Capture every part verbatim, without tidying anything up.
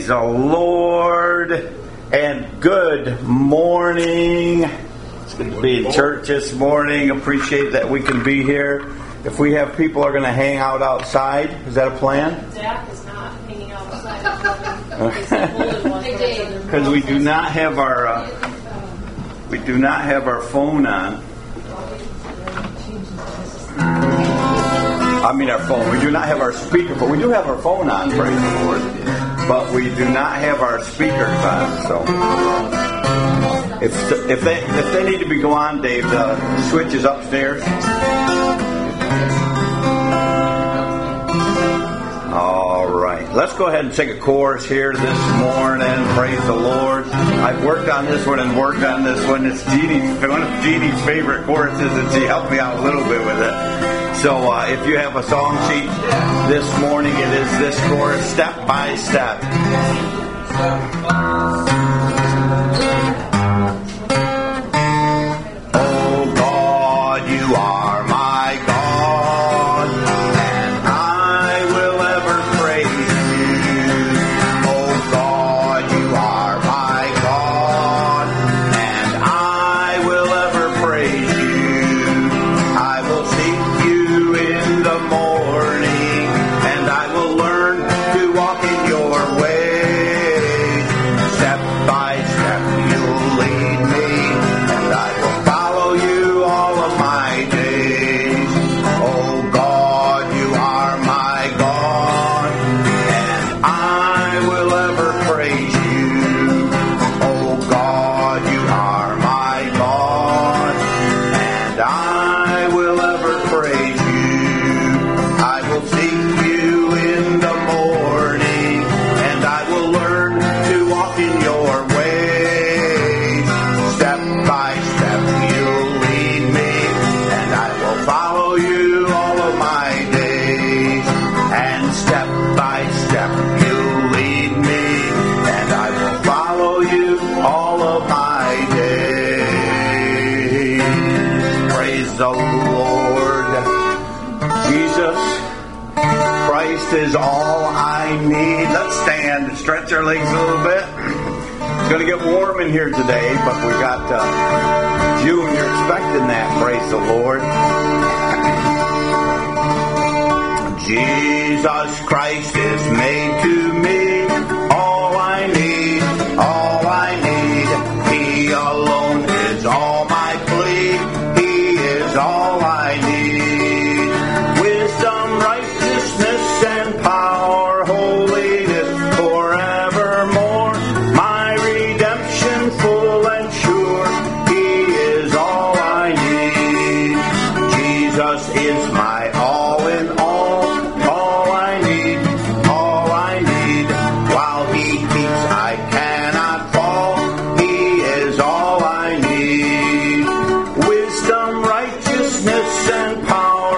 Praise the Lord and good morning. It's good to be in church this morning. Appreciate that we can be here. If we have people who are going to hang out outside, is that a plan? Zach is not hanging out outside. Because we do not have our uh, we do not have our phone on. I mean our phone. We do not have our speaker, but we do have our phone on, praise the Lord. But we do not have our speakers on. So if if they if they need to be go on, Dave, the switch is upstairs. All right, let's go ahead and take a chorus here this morning. Praise the Lord. I've worked on this one and worked on this one. It's Jeannie's one of Jeannie's favorite choruses, and she helped me out a little bit with it. So uh, if you have a song sheet this morning, it is this chorus, Step by Step. Oh God, you are my God, and I will ever praise you. Oh God, you are my God, and I will ever praise you. I will seek you in the morning, and I will learn to walk in your ways. Step by step you'll lead me, and I will follow you all of my days. Oh God, you are my God, and I will ever praise you. Oh God, you are my God, and I will ever praise you. I will seek you in the morning, and I will learn to walk in your ways. Step by step you'll lead me, and I will follow you all of my days. And step by step you'll lead me, and I will follow you all of my days. Praise the Lord. Jesus Christ is all I need. Let's stand and stretch our legs a little bit. It's going to get warm in here today, but we got uh, June. You're expecting that. Praise the Lord. Jesus Christ is made to me all I need, all I need. He alone is all my plea. He is all I need. Wisdom, righteousness, and power, holiness forevermore. My redemption full and sure. He is all I need. Jesus is my all in all. All I need, all I need. While He keeps, I cannot fall. He is all I need. Wisdom, righteousness, and power,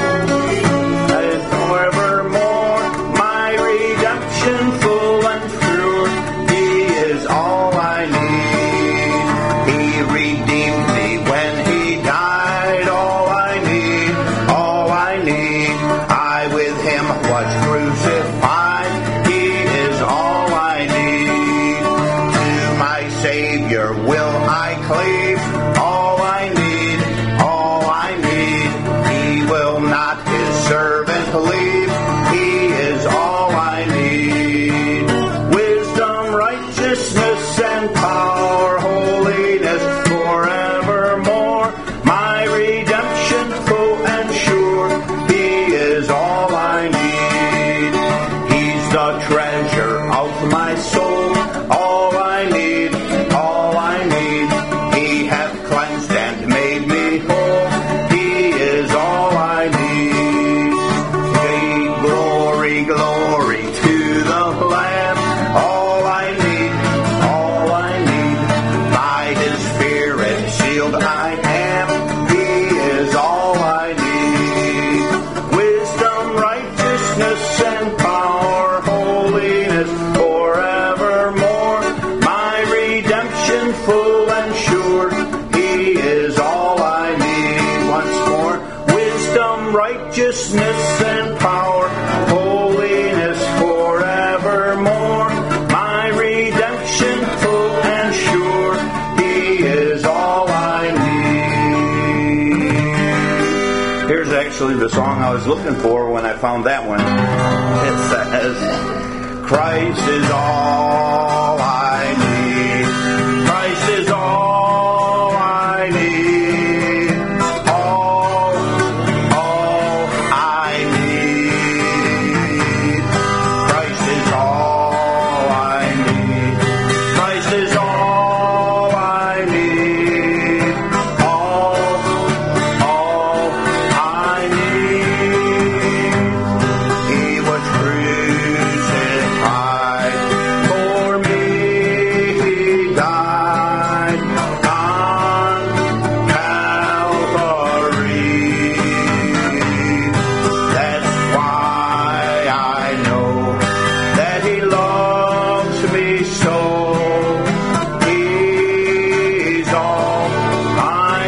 and forevermore. My redemption full and sure. He is all I need. He redeemed me when He died. All I need, all I need. I with Him was crucified. He is all I need. To my Savior will I cleave. All I need, all I need. He will not His servant leave. He is all I need. Wisdom, righteousness, and power, holiness forevermore. My redemption full and sure. He is all I need. He's the treasure of my soul. All I need, all I need. He hath cleansed and made me whole. He is all I need. Yea, glory, glory to the Lamb. All I need, all I need. By His Spirit sealed I am. He is all I need. Wisdom, righteousness, and power, holiness forevermore. My actually the song I was looking for when I found that one. It says, Christ is all I need. Christ is all I need. All, all I need. Christ is all I need. Christ is all I need. All, all I need. He was crucified for me. He died on Calvary. That's why I know that He loves me so. He's all I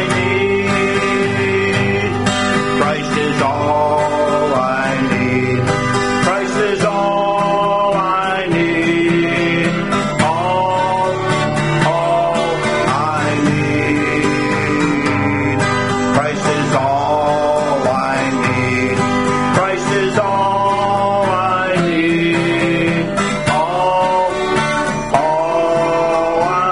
need. Christ is all I need. Christ is all I need. All, all I need. Christ is all I need. Christ is all I need. All, all I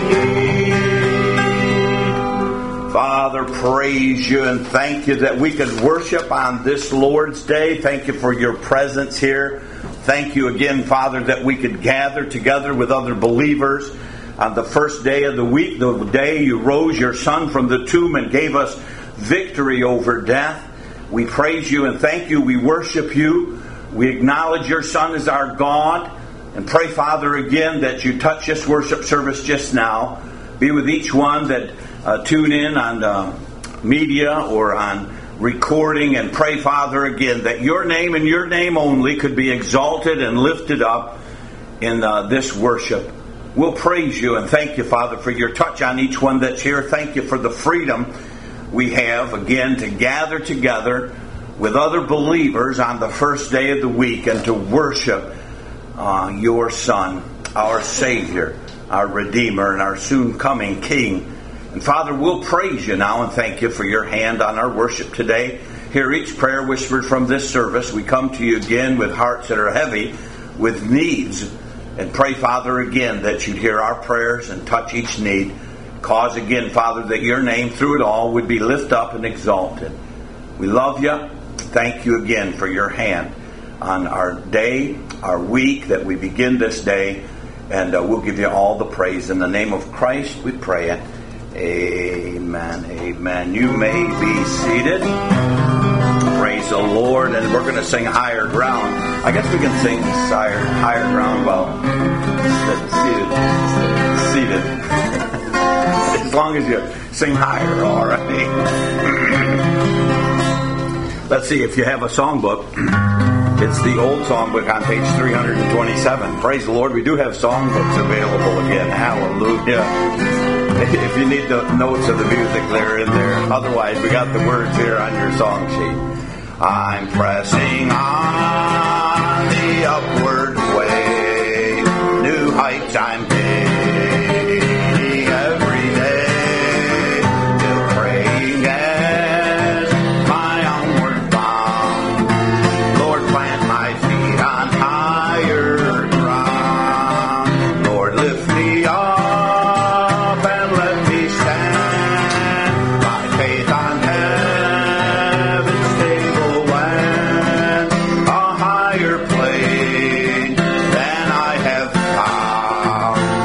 need. Father, praise you and thank you that we could worship on this Lord's Day. Thank you for your presence here. Thank you again, Father, that we could gather together with other believers on the first day of the week, the day you rose your Son from the tomb and gave us victory over death. We praise you and thank you. We worship you. We acknowledge your Son as our God. And pray, Father, again that you touch this worship service just now. Be with each one that uh, tune in on uh, media or on recording. And pray, Father, again that your name and your name only could be exalted and lifted up in uh, this worship. We'll praise you and thank you, Father, for your touch on each one that's here. Thank you for the freedom we have, again, to gather together with other believers on the first day of the week and to worship uh, your Son, our Savior, our Redeemer, and our soon-coming King. And Father, we'll praise you now and thank you for your hand on our worship today. Hear each prayer whispered from this service. We come to you again with hearts that are heavy with needs. And pray, Father, again that you'd hear our prayers and touch each need. Cause again, Father, that your name through it all would be lifted up and exalted. We love you. Thank you again for your hand on our day, our week that we begin this day. And uh, we'll give you all the praise. In the name of Christ, we pray it. Amen. Amen. You may be seated. Praise the Lord. And we're going to sing Higher Ground. I guess we can sing Higher, higher Ground while seated. Seated. As long as you sing higher, all right. Let's see, if you have a songbook, it's the old songbook on page three hundred twenty-seven. Praise the Lord, we do have songbooks available again. Hallelujah. If you need the notes of the music, they're in there. Otherwise, we got the words here on your song sheet. I'm pressing on the upward way, new heights I'm gaining every day, still praying as my onward bound. Lord, plant my feet on higher ground. Lord, lift me up and let me stand, my faith on heaven's stable land, a higher plane than I have found.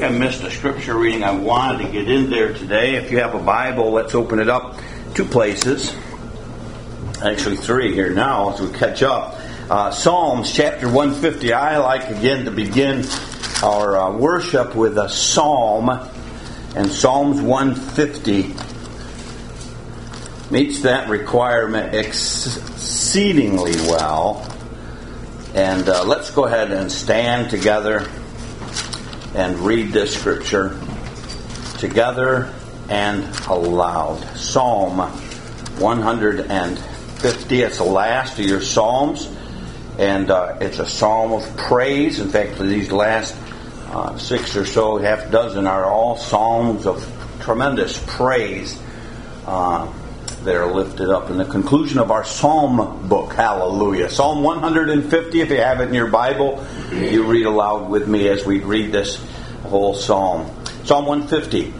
I missed a scripture reading. I wanted to get in there today. If you have a Bible, let's open it up two places. Actually three here now as we catch up. Uh, Psalms chapter one fifty. I like again to begin our uh, worship with a psalm. And Psalms one fifty meets that requirement exceedingly well. And uh, let's go ahead and stand together and read this scripture together and aloud. Psalm one fifty. It's the last of your psalms, and uh, it's a psalm of praise. In fact, these last uh, six or so, half dozen, are all psalms of tremendous praise uh, that are lifted up in the conclusion of our psalm book. Hallelujah. Psalm one fifty, if you have it in your Bible, you read aloud with me as we read this whole psalm. Psalm one fifty.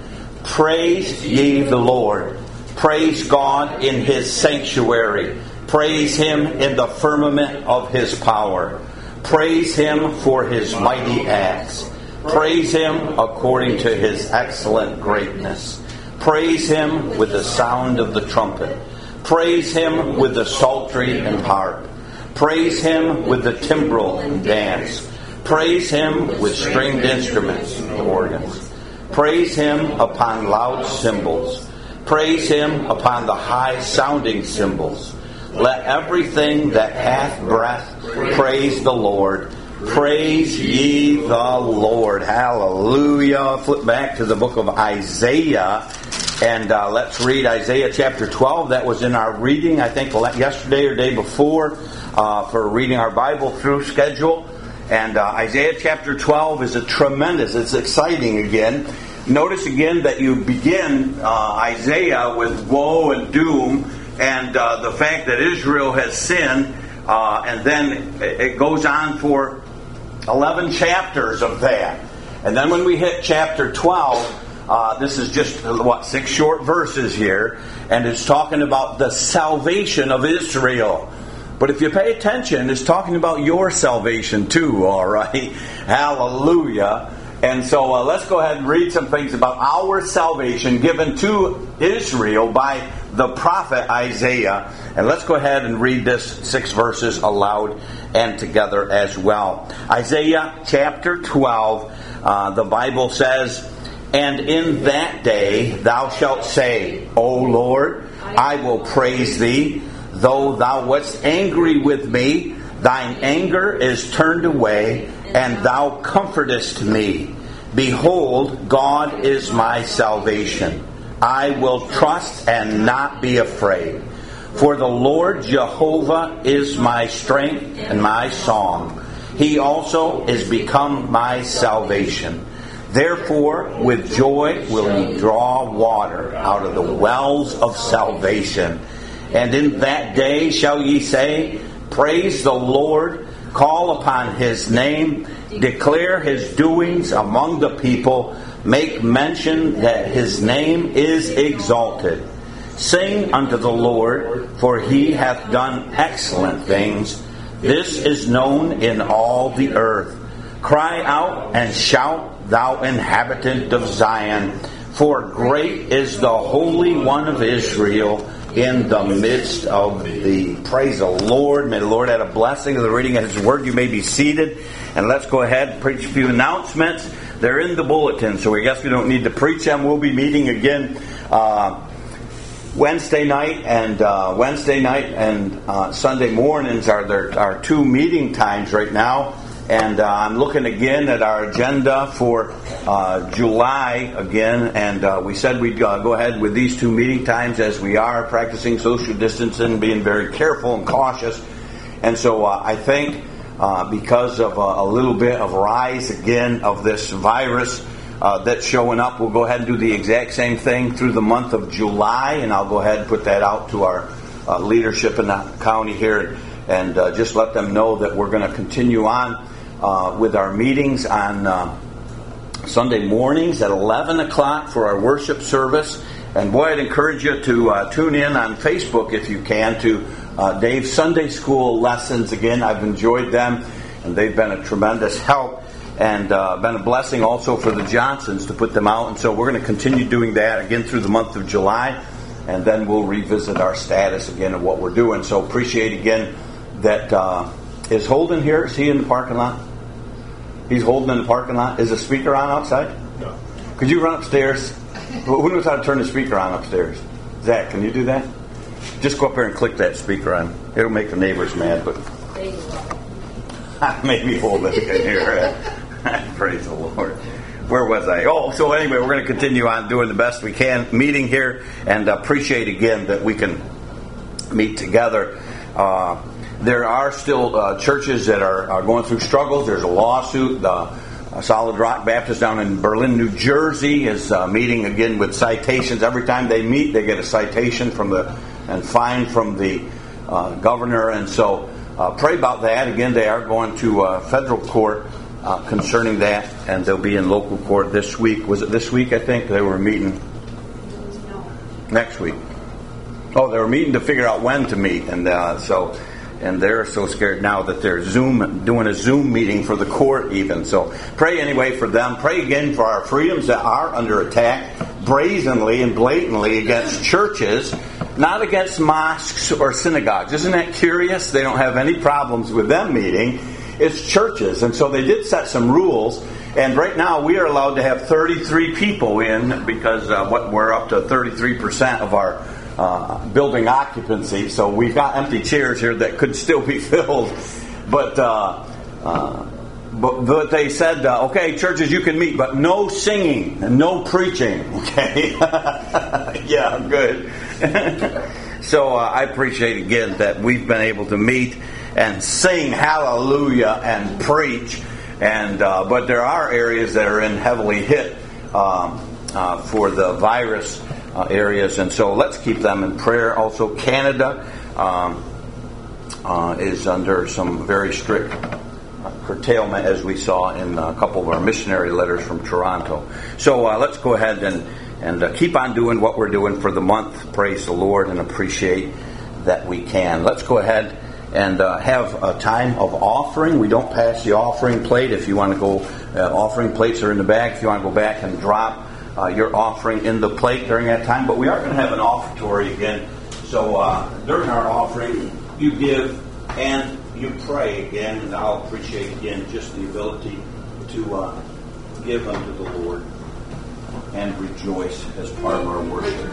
Praise ye the Lord. Praise God in His sanctuary. Praise Him in the firmament of His power. Praise Him for His mighty acts. Praise Him according to His excellent greatness. Praise Him with the sound of the trumpet. Praise Him with the psaltery and harp. Praise Him with the timbrel and dance. Praise Him with stringed instruments and organs. Praise Him upon loud cymbals. Praise Him upon the high-sounding cymbals. Let everything that hath breath praise the Lord. Praise ye the Lord. Hallelujah. Flip back to the book of Isaiah. And uh, let's read Isaiah chapter twelve. That was in our reading, I think, yesterday or day before uh, for reading our Bible through schedule. And uh, Isaiah chapter twelve is a tremendous, it's exciting again. Notice again that you begin uh, Isaiah with woe and doom and uh, the fact that Israel has sinned. Uh, and then it goes on for eleven chapters of that. And then when we hit chapter twelve, uh, this is just, what, six short verses here. And it's talking about the salvation of Israel. But if you pay attention, it's talking about your salvation too, all right? Hallelujah. And so uh, let's go ahead and read some things about our salvation given to Israel by the prophet Isaiah. And let's go ahead and read this six verses aloud and together as well. Isaiah chapter twelve, uh, the Bible says, "And in that day thou shalt say, O Lord, I will praise thee. Though thou wast angry with me, thine anger is turned away, and thou comfortest me. Behold, God is my salvation. I will trust and not be afraid. For the Lord Jehovah is my strength and my song. He also is become my salvation. Therefore, with joy will ye draw water out of the wells of salvation. And in that day shall ye say, Praise the Lord, call upon His name, declare His doings among the people, make mention that His name is exalted. Sing unto the Lord, for He hath done excellent things. This is known in all the earth. Cry out and shout, thou inhabitant of Zion, for great is the Holy One of Israel in the midst of thee." Praise the Lord. May the Lord add a blessing to the reading of His Word. You may be seated. And let's go ahead and preach a few announcements. They're in the bulletin, so I guess we don't need to preach them. We'll be meeting again uh, Wednesday night and uh, Wednesday night and uh, Sunday mornings are there, our two meeting times right now. And uh, I'm looking again at our agenda for uh, July again. And uh, we said we'd uh, go ahead with these two meeting times as we are practicing social distancing, being very careful and cautious. And so uh, I think uh, because of uh, a little bit of rise again of this virus uh, that's showing up, we'll go ahead and do the exact same thing through the month of July. And I'll go ahead and put that out to our uh, leadership in the county here and uh, just let them know that we're going to continue on Uh, with our meetings on uh, Sunday mornings at eleven o'clock for our worship service. And boy, I'd encourage you to uh, tune in on Facebook if you can to uh, Dave's Sunday School lessons. Again, I've enjoyed them, and they've been a tremendous help. and uh, been a blessing also for the Johnsons to put them out. And so we're going to continue doing that again through the month of July, and then we'll revisit our status again of what we're doing. So appreciate again that uh, is Holden here? Is he in the parking lot? He's holding in the parking lot. Is the speaker on outside? No. Could you run upstairs? Who knows how to turn the speaker on upstairs? Zach, can you do that? Just go up here and click that speaker on. It'll make the neighbors mad, but maybe hold it in here. Praise the Lord. Where was I? Oh, so anyway, we're going to continue on doing the best we can, meeting here, and appreciate again that we can meet together. Uh, there are still uh, churches that are, are going through struggles. There's a lawsuit. The uh, Solid Rock Baptist down in Berlin, New Jersey, is uh, meeting again with citations. Every time they meet, they get a citation from the and fine from the uh, governor, and so uh, pray about that. Again, they are going to uh, federal court uh, concerning that, and they'll be in local court this week. Was it this week? I think they were meeting next week. Oh, they were meeting to figure out when to meet, and uh, so. And they're so scared now that they're Zoom doing a Zoom meeting for the court even. So pray anyway for them. Pray again for our freedoms that are under attack brazenly and blatantly against churches, not against mosques or synagogues. Isn't that curious? They don't have any problems with them meeting. It's churches. And so they did set some rules. And right now we are allowed to have thirty-three people in because uh, what we're up to thirty-three percent of our Uh, building occupancy, so we've got empty chairs here that could still be filled. But uh, uh, but, but they said, uh, okay, churches, you can meet, but no singing and no preaching. Okay, yeah, good. So uh, I appreciate again that we've been able to meet and sing hallelujah and preach. And uh, but there are areas that are in heavily hit um, uh, for the virus. Uh, areas, and so let's keep them in prayer. Also, Canada um, uh, is under some very strict uh, curtailment, as we saw in a couple of our missionary letters from Toronto. So uh, let's go ahead and and uh, keep on doing what we're doing for the month. Praise the Lord, and appreciate that we can. Let's go ahead and uh, have a time of offering. We don't pass the offering plate. If you want to go, uh, offering plates are in the back. If you want to go back and drop Uh, your offering in the plate during that time. But we are going to have an offertory again. So uh, during our offering, you give and you pray again. And I'll appreciate again just the ability to uh, give unto the Lord and rejoice as part of our worship.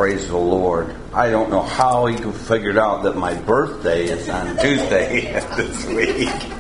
praise the Lord. I don't know how he figured out that my birthday is on Tuesday this week.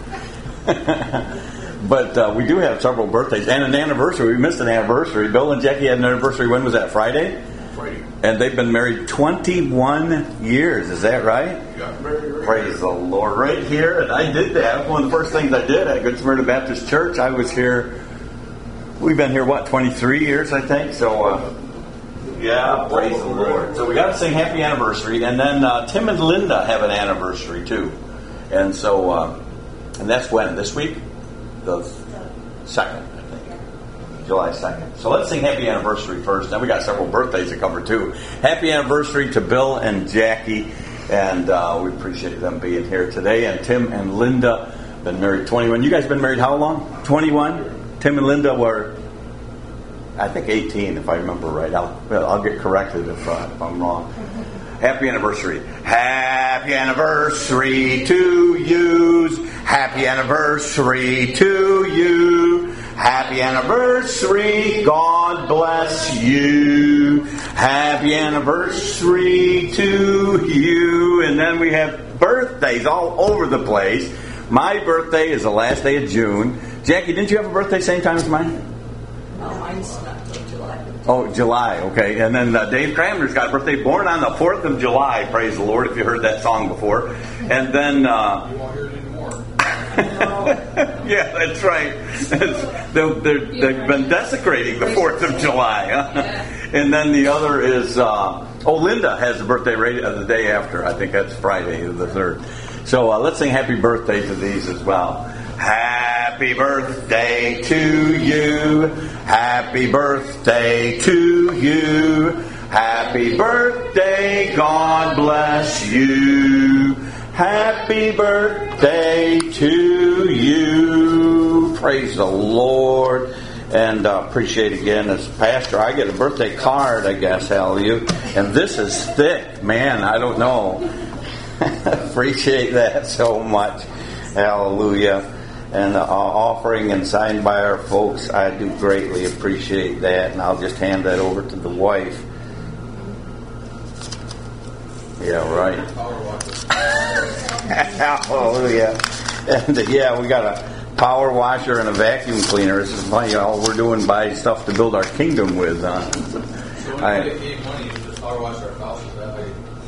But uh, we do have several birthdays and an anniversary. We missed an anniversary. Bill and Jackie had an anniversary. When was that? Friday? Friday. And they've been married twenty-one years. Is that right? Yeah, very, Praise the Lord. Right here. And I did that. One of the first things I did at Good Samaritan Baptist Church. I was here. We've been here, what, twenty-three years, I think? So, uh, yeah, praise the Lord. So we got to sing happy anniversary. And then uh, Tim and Linda have an anniversary, too. And so, uh, and that's when? This week? The second, I think. July second. So let's sing happy anniversary first. Then we got several birthdays to cover, too. Happy anniversary to Bill and Jackie. And uh, we appreciate them being here today. And Tim and Linda, been married twenty-one. You guys been married how long? twenty-one? Tim and Linda were, I think, eighteen, if I remember right. I'll, well, I'll get corrected if, uh, if I'm wrong. Happy anniversary. Happy anniversary to you. Happy anniversary to you. Happy anniversary. God bless you. Happy anniversary to you. And then we have birthdays all over the place. My birthday is the last day of June. Jackie, didn't you have a birthday same time as mine? No, mine's not till July. Oh, July, okay. And then uh, Dave Cramner's got a birthday, born on the fourth of July, praise the Lord, if you heard that song before. And then... Uh, you won't hear it anymore. yeah, that's right. they're, they're, they've been desecrating the fourth of July. Huh? And then the other is... Uh, oh, Linda has a birthday right uh, the day after. I think that's Friday, the third. So uh, let's sing happy birthday to these as well. Happy birthday to you. Happy birthday to you. Happy birthday, God bless you. Happy birthday to you. Praise the Lord. And uh, appreciate again, as pastor, I get a birthday card, I guess, hallelujah. And this is thick, man, I don't know. Appreciate that so much. Hallelujah. And uh, offering and signed by our folks, I do greatly appreciate that. And I'll just hand that over to the wife. Yeah, right. Hallelujah. And uh, yeah, we got a power washer and a vacuum cleaner. This is funny, all we're doing buy stuff to build our kingdom with. Huh? So when I, we gave money, you just power wash our house. Is that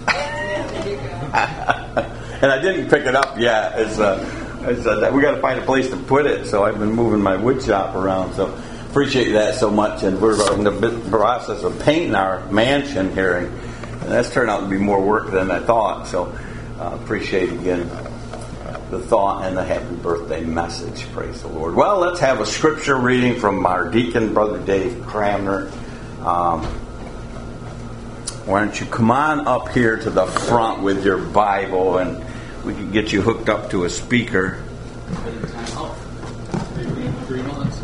how you... And I didn't pick it up yet. It's, uh, it's, uh, we got to find a place to put it, so I've been moving my wood shop around. So appreciate that so much. And we're in the process of painting our mansion here, and, and that's turned out to be more work than I thought. So uh, appreciate again the thought and the happy birthday message. Praise the Lord. Well, let's have a scripture reading from our deacon, Brother Dave Cramner. Um, why don't you come on up here to the front with your Bible, and we can get you hooked up to a speaker. Three months.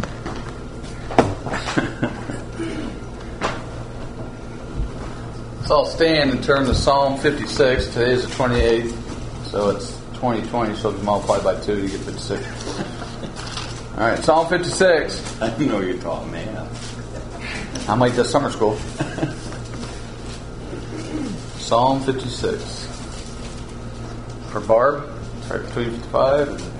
So I'll stand and turn to Psalm fifty-six. Today is the twenty-eighth, so it's twenty twenty, so if you multiply by two, you get fifty-six. All right, Psalm fifty-six. I know you're taught math. I'm like the summer school. Psalm fifty-six. For Barb, right between fifty-five and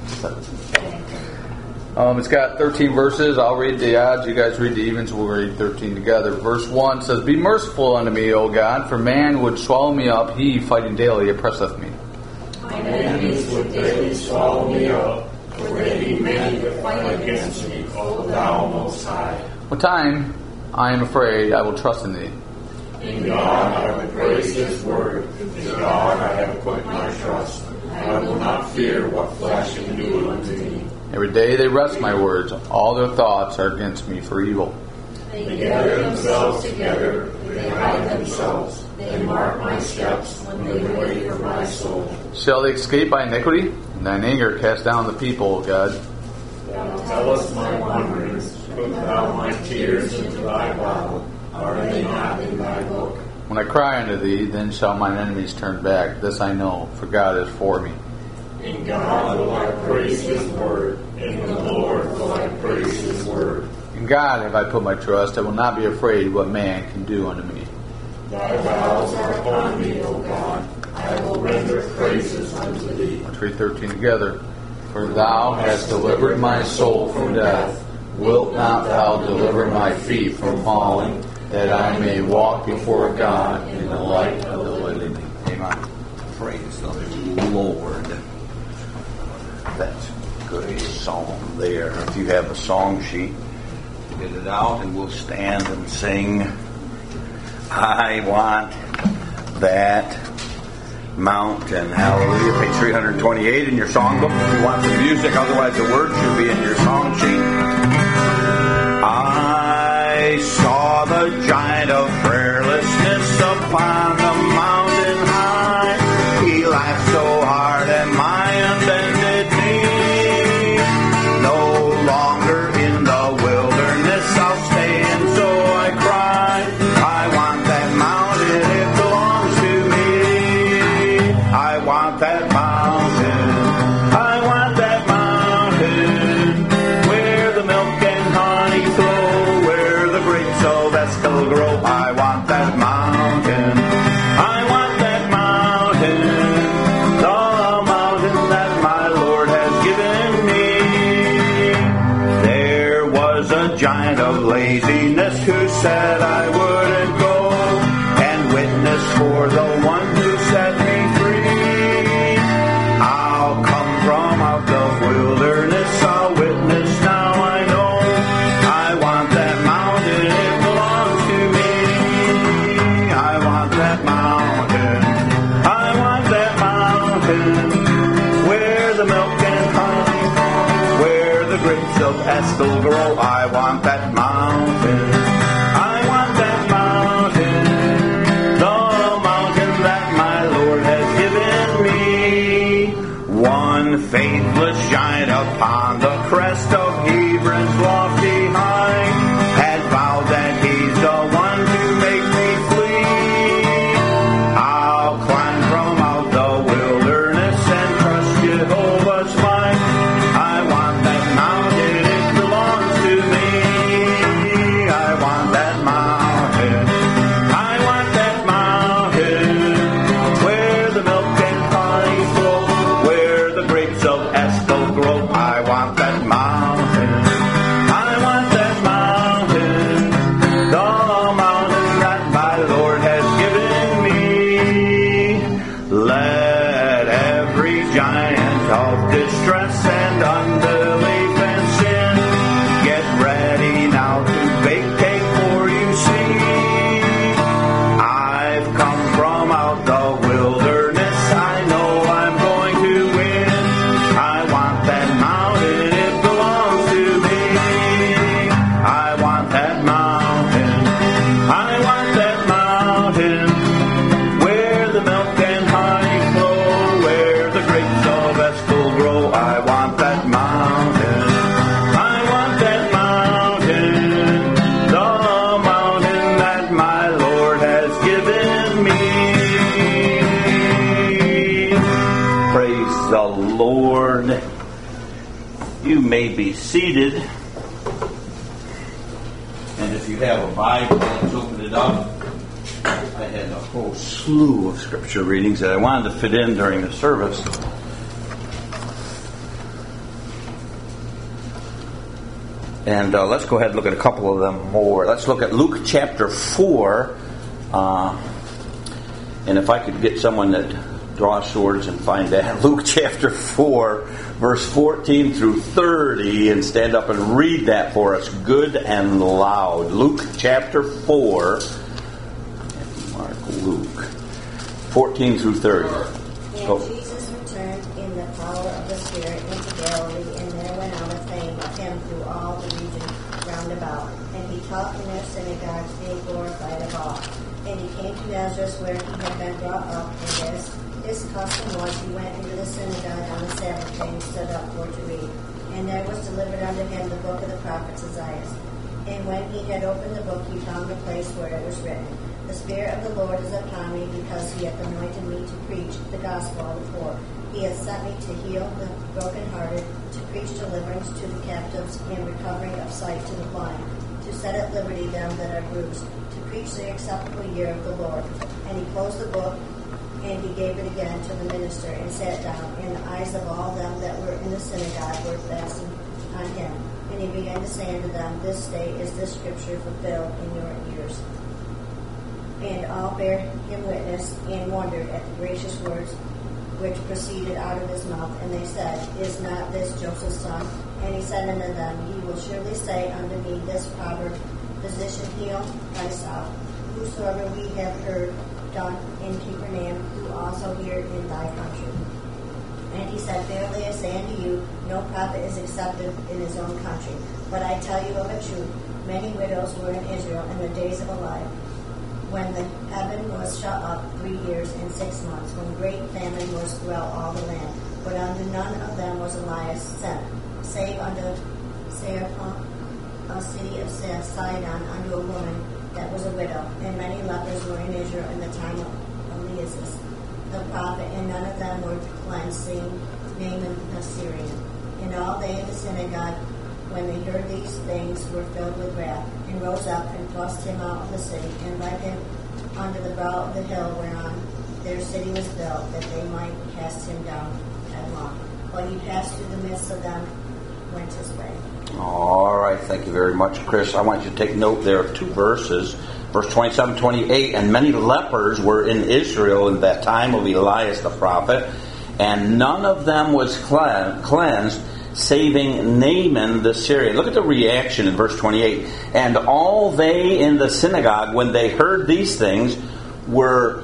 um, it's got thirteen verses. I'll read the odds. You guys read the evens. We'll read thirteen together. Verse one says, "Be merciful unto me, O God, for man would swallow me up. He, fighting daily, oppresseth me. My enemies would daily swallow me up, for they be many that fight against me, O thou most high. What time I am afraid, I will trust in thee. In God I will praise his word. In God I have put my trust. I will not fear what flesh can do unto me. Every day they wrest my words. All their thoughts are against me for evil. They gather themselves together. They hide themselves. They mark my steps when they wait for my soul. Shall they escape by iniquity? In thine anger cast down the people, O God. Thou tellest my wanderings. Put thou my tears into thy bottle. Are they not in thy book? When I cry unto thee, then shall mine enemies turn back. This I know, for God is for me. In God will I praise his word. In the Lord will I praise his word. In God have I put my trust. I will not be afraid what man can do unto me. Thy vows are upon me, O God. I will render praises unto thee. Let's read thirteen together. For thou hast delivered my soul from death. Wilt not thou deliver my feet from falling, that I may walk before God in the light of the living? Amen. Praise the Lord. That's a good song there. If you have a song sheet, get it out and we'll stand and sing. I want that mountain. Hallelujah. Page three hundred twenty-eight in your songbook if you want some music. Otherwise, the words should be in your song sheet. I saw the giant of prayerlessness upon the mountain high. He laughed so hard at my unbended knee. No longer in the wilderness I'll stay, and so I cried. I want that mountain, it belongs to me. I want that mountain. I want that mountain, where the milk and honey flow, where the grapes of Eshcol grow. I want that mountain. I want that mountain, the mountain that my Lord has given me. There was a giant of laziness who said I wouldn't go and witness for the one who set me free. I'll come from out the wilderness, I'll witness now I know. I want that mountain, it belongs to me. I want that mountain. I want that mountain, where the milk and honey, where the grapes of Eshcol grow. I want that mountain. I want that mountain, the mountain that my Lord has given me. One faithless giant upon the crest of Hebron's lofty height had vowed that he's the one to make me flee. I'll climb from out the wilderness and trust Jehovah's might. I want that mountain, it belongs to me. I want that mountain. I want that mountain, where the milk and honey flow, where the grapes of Eshcol grow. I want that mountain. I want that mountain, the mountain that my Lord has given me. Let every giant of distress and unbelief and sin get ready now to bake cake for you see. I've come from out the wilderness, I know I'm going to win. I want that mountain, it belongs to me. I want that mountain. I want that mountain, where the milk and honey flow, where the grapes of Eshcol grow. I want that mountain. I want that mountain, the mountain that my Lord has given me. Praise the Lord. You may be seated. And if you have a Bible, let's open it up. I had a whole slew of scripture readings that I wanted to fit in during the service. And uh, let's go ahead and look at a couple of them more. Let's look at Luke chapter four. Uh, and if I could get someone that draws swords and find that. Luke chapter four, verse fourteen through thirty, and stand up and read that for us good and loud. Luke chapter four, Mark, Luke, fourteen through thirty. And Go. Jesus returned in the power of the Spirit into Galilee, and there went out a fame of him through all the region round about. And he taught in their synagogues, being glorified of all. And he came to Nazareth, where he had been brought up, and as his custom was, he went into the synagogue on the Sabbath day and stood up for to read. And there was delivered unto him the book of the prophet Isaiah. And when he had opened the book, he found the place where it was written, The Spirit of the Lord is upon me, because he hath anointed me to preach the gospel of the poor. He hath sent me to heal the brokenhearted, to preach deliverance to the captives, and recovering of sight to the blind, to to set at liberty them that are bruised, to preach the acceptable year of the Lord. And he closed the book, and he gave it again to the minister, and sat down. And the eyes of all them that were in the synagogue were fastened on him. And he began to say unto them, This day is this scripture fulfilled in your ears. And all bare him witness, and wondered at the gracious words which proceeded out of his mouth. And they said, Is not this Joseph's son? And he said unto them, Ye will surely say unto me this proverb, Physician, heal thyself. Whosoever we have heard done in Capernaum, do also here in thy country. And he said, Verily I say unto you, no prophet is accepted in his own country. But I tell you of a truth, many widows were in Israel in the days of Eliah, when the heaven was shut up three years and six months, when great famine was throughout all the land. But unto none of them was Elias sent, save unto Zarephath, a city of Sidon, unto a woman that was a widow. And many lepers were in Israel in the time of Elias the prophet, and none of them were cleansed, save Naaman the Syrian. And all they in the synagogue, when they heard these things, were filled with wrath, and rose up and thrust him out of the city, and led him unto the brow of the hill whereon their city was built, that they might cast him down headlong. But he passed through the midst of them, went his way. All right, thank you very much, Chris. I want you to take note there of two verses. Verse twenty-seven, twenty-eight, and many lepers were in Israel in that time of Elias the prophet, and none of them was cleansed, saving Naaman the Syrian. Look at the reaction in verse twenty-eight. And all they in the synagogue, when they heard these things, were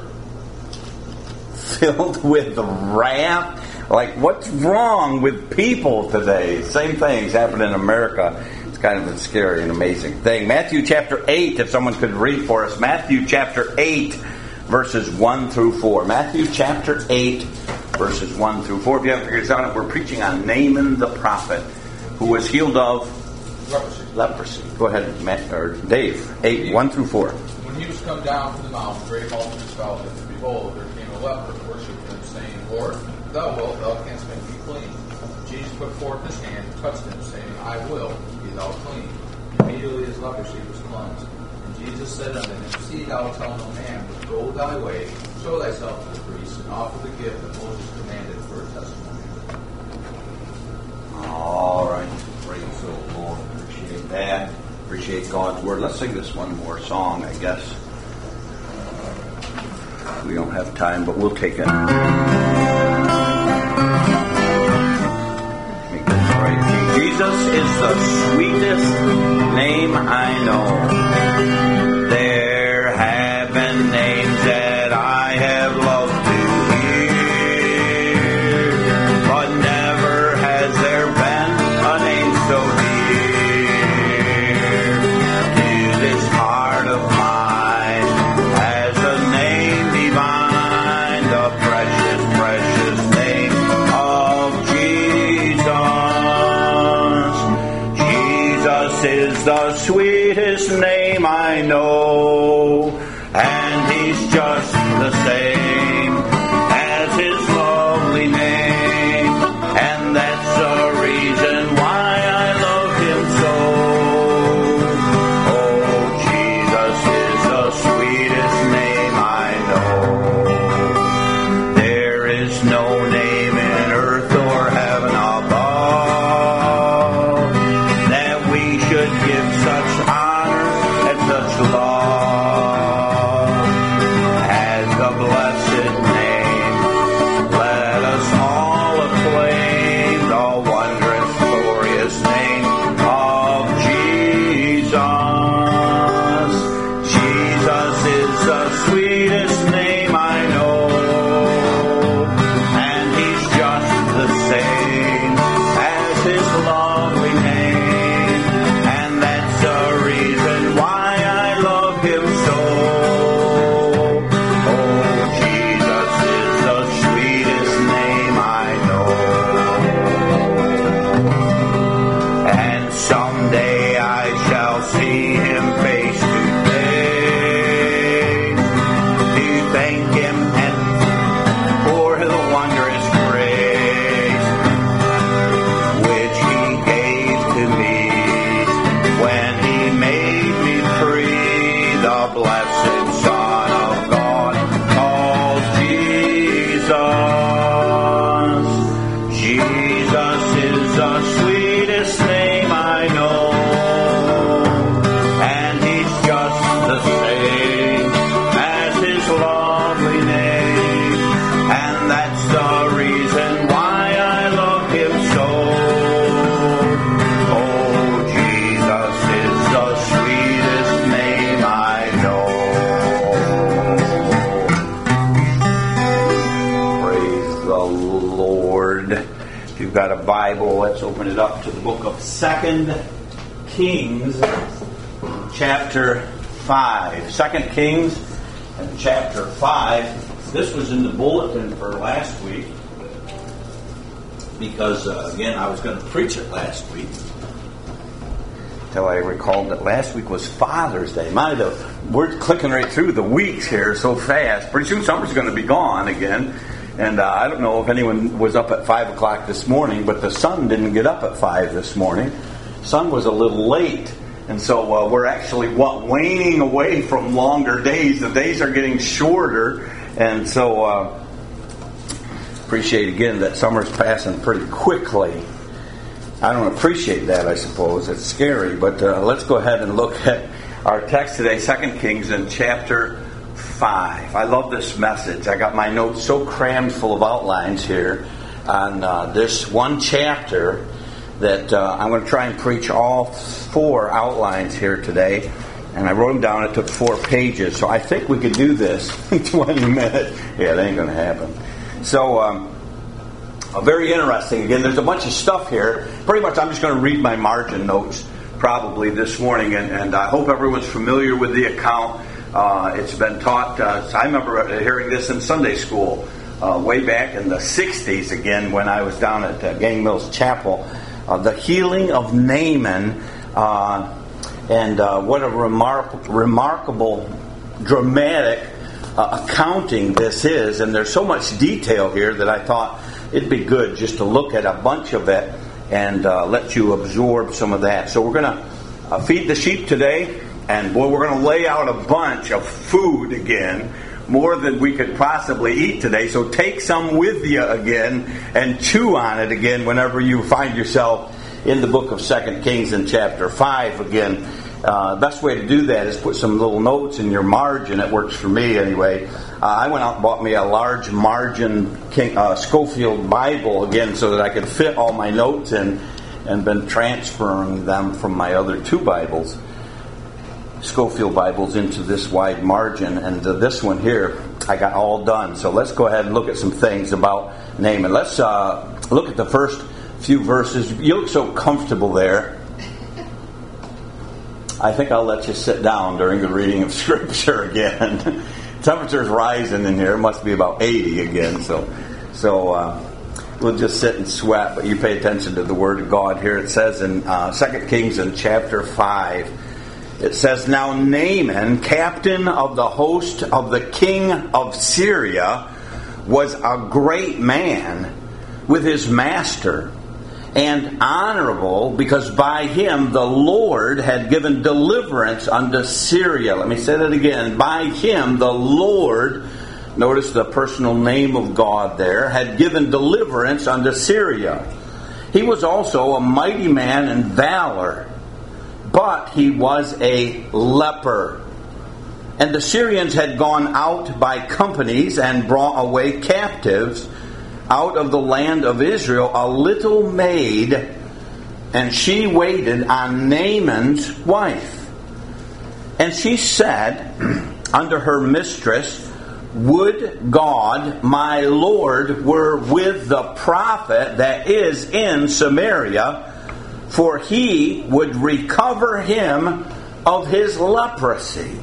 filled with wrath. Like, what's wrong with people today? Same things happen in America. It's kind of a scary and amazing thing. Matthew chapter eight, if someone could read for us. Matthew chapter eight, verses one through four. Matthew chapter eight, verses one through four. If you haven't figured this out, we're preaching on Naaman the prophet, who was healed of leprosy. leprosy. Go ahead, Matt, or Dave. eight, one through four. When he was come down from the mountain, great multitudes followed him. And behold, there came a leper, worshiping him, saying, Lord, thou wilt, thou canst make me clean. Jesus put forth his hand, and touched him, saying, I will, be thou clean. Immediately his leprosy was cleansed. And Jesus said unto him, See thou tell no man, but go thy way, show thyself to the priest, and offer the gift that Moses commanded for a testimony. All right, praise the Lord. Appreciate that. Appreciate God's word. Let's sing this one more song, I guess. We don't have time, but we'll take it. Make this right. Jesus is the sweetest name I know. There have been names that I have loved to hear, but never has there been a name so dear to this heart of mine as a name divine, the precious, precious name of Jesus. Jesus is the sweetest name I know, and he's just the same as his lovely name, and that's the reason why I love him so. Oh, Jesus is the sweetest name I know. There is no name in earth or heaven above that we should give such honor and such love as the blessed name. Let us all acclaim the wondrous, glorious name of Jesus. Jesus is the sweetest name I know, and he's just the same as his lovely name, and that's the reason why I love him so. Oh, Jesus is the sweetest name I know, and someday I shall see him face to face, to thank him and for the wondrous grace which he gave to me when he made you've got a Bible, let's open it up to the book of Second Kings, chapter five. Second Kings and chapter five. This was in the bulletin for last week because, uh, again, I was going to preach it last week. Until I recalled that last week was Father's Day. My, the, we're clicking right through the weeks here so fast. Pretty soon summer's going to be gone again. And uh, I don't know if anyone was up at five o'clock this morning, but the sun didn't get up at five this morning. Sun was a little late. And so uh, we're actually what, waning away from longer days. The days are getting shorter. And so uh, appreciate again that summer's passing pretty quickly. I don't appreciate that, I suppose. It's scary. But uh, let's go ahead and look at our text today, Second Kings in chapter five. I love this message. I got my notes so crammed full of outlines here on uh, this one chapter that uh, I'm going to try and preach all four outlines here today. And I wrote them down. It took four pages. So I think we could do this in twenty minutes. Yeah, that ain't going to happen. So, um, uh, very interesting. Again, there's a bunch of stuff here. Pretty much I'm just going to read my margin notes probably this morning. And, and I hope everyone's familiar with the account. Uh, it's been taught. Uh, I remember hearing this in Sunday school uh, way back in the sixties again when I was down at uh, Gang Mills Chapel. Uh, the healing of Naaman, uh, and uh, what a remar- remarkable, dramatic uh, accounting this is. And there's so much detail here that I thought it'd be good just to look at a bunch of it and uh, let you absorb some of that. So we're going to uh, feed the sheep today. And boy, we're going to lay out a bunch of food again, more than we could possibly eat today. So take some with you again and chew on it again whenever you find yourself in the book of Second Kings in chapter five again. Uh, best way to do that is put some little notes in your margin. It works for me anyway. Uh, I went out and bought me a large margin King, uh, Schofield Bible again so that I could fit all my notes in, and been transferring them from my other two Bibles, Schofield Bibles, into this wide margin. And uh, this one here I got all done. So let's go ahead and look at some things about Naaman. Let's uh, look at the first few verses. You look so comfortable there. I think I'll let you sit down during the reading of Scripture again. Temperature's rising in here. It must be about eighty again. So so uh, we'll just sit and sweat. But you pay attention to the Word of God here. It says in uh, Second Kings in chapter five, it says, "Now Naaman, captain of the host of the king of Syria, was a great man with his master, and honorable, because by him the Lord had given deliverance unto Syria." Let me say that again. By him the Lord, notice the personal name of God there, had given deliverance unto Syria. He was also a mighty man in valor, but he was a leper. And the Syrians had gone out by companies and brought away captives out of the land of Israel a little maid, and she waited on Naaman's wife. And she said unto her mistress, "Would God my Lord were with the prophet that is in Samaria, for he would recover him of his leprosy."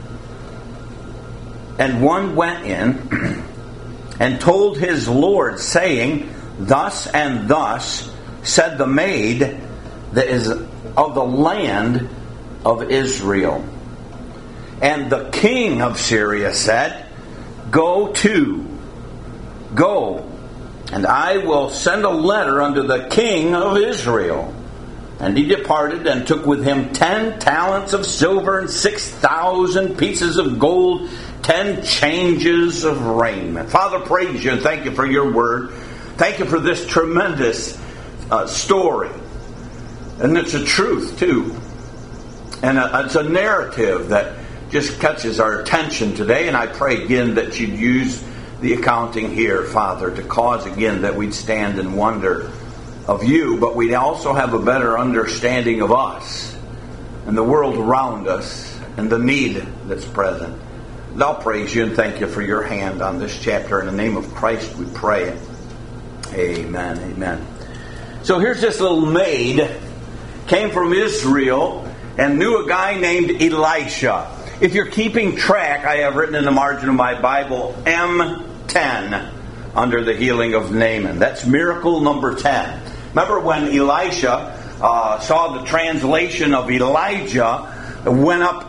And one went in and told his Lord, saying, "Thus and thus said the maid that is of the land of Israel." And the king of Syria said, "Go to, go, and I will send a letter unto the king of Israel." And he departed and took with him ten talents of silver and six thousand pieces of gold, ten changes of raiment. Father, praise you and thank you for your word. Thank you for this tremendous uh, story. And it's a truth, too. And a, it's a narrative that just catches our attention today. And I pray again that you'd use the accounting here, Father, to cause again that we'd stand in wonder of you, but we'd also have a better understanding of us and the world around us and the need that's present. And I'll praise you and thank you for your hand on this chapter. In the name of Christ we pray. Amen. Amen. So here's this little maid, came from Israel, and knew a guy named Elisha. If you're keeping track, I have written in the margin of my Bible M ten under the healing of Naaman. That's miracle number ten. Remember when Elisha uh, saw the translation of Elijah, went up.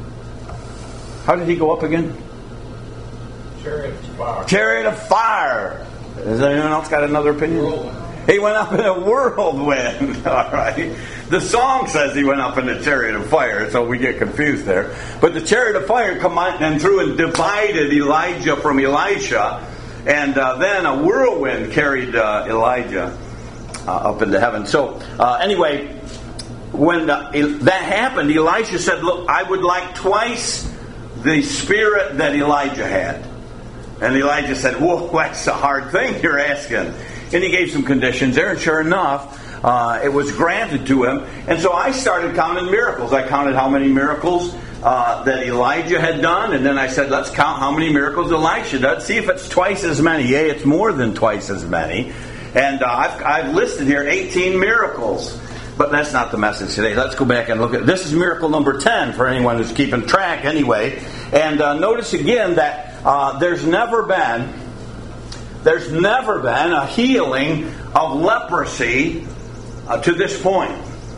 How did he go up again? Chariot of fire. Chariot of fire. Has anyone else got another opinion? Whirlwind. He went up in a whirlwind. All right. The song says he went up in a chariot of fire, so we get confused there. But the chariot of fire come on and through and divided Elijah from Elisha, and uh, then a whirlwind carried uh, Elijah uh, up into heaven. So uh, anyway, when uh, that happened, Elisha said, "Look, I would like twice the spirit that Elijah had." And Elijah said, "Whoa, that's a hard thing you're asking." And he gave some conditions there, and sure enough, uh, it was granted to him. And so I started counting miracles. I counted how many miracles uh, that Elijah had done, and then I said, let's count how many miracles Elisha does. See if it's twice as many. Yay, it's more than twice as many. And uh, I've, I've listed here eighteen miracles. But that's not the message today. Let's go back and look at this. Is miracle number ten for anyone who's keeping track anyway. And uh, notice again that uh, there's never been there's never been a healing of leprosy uh, to this point.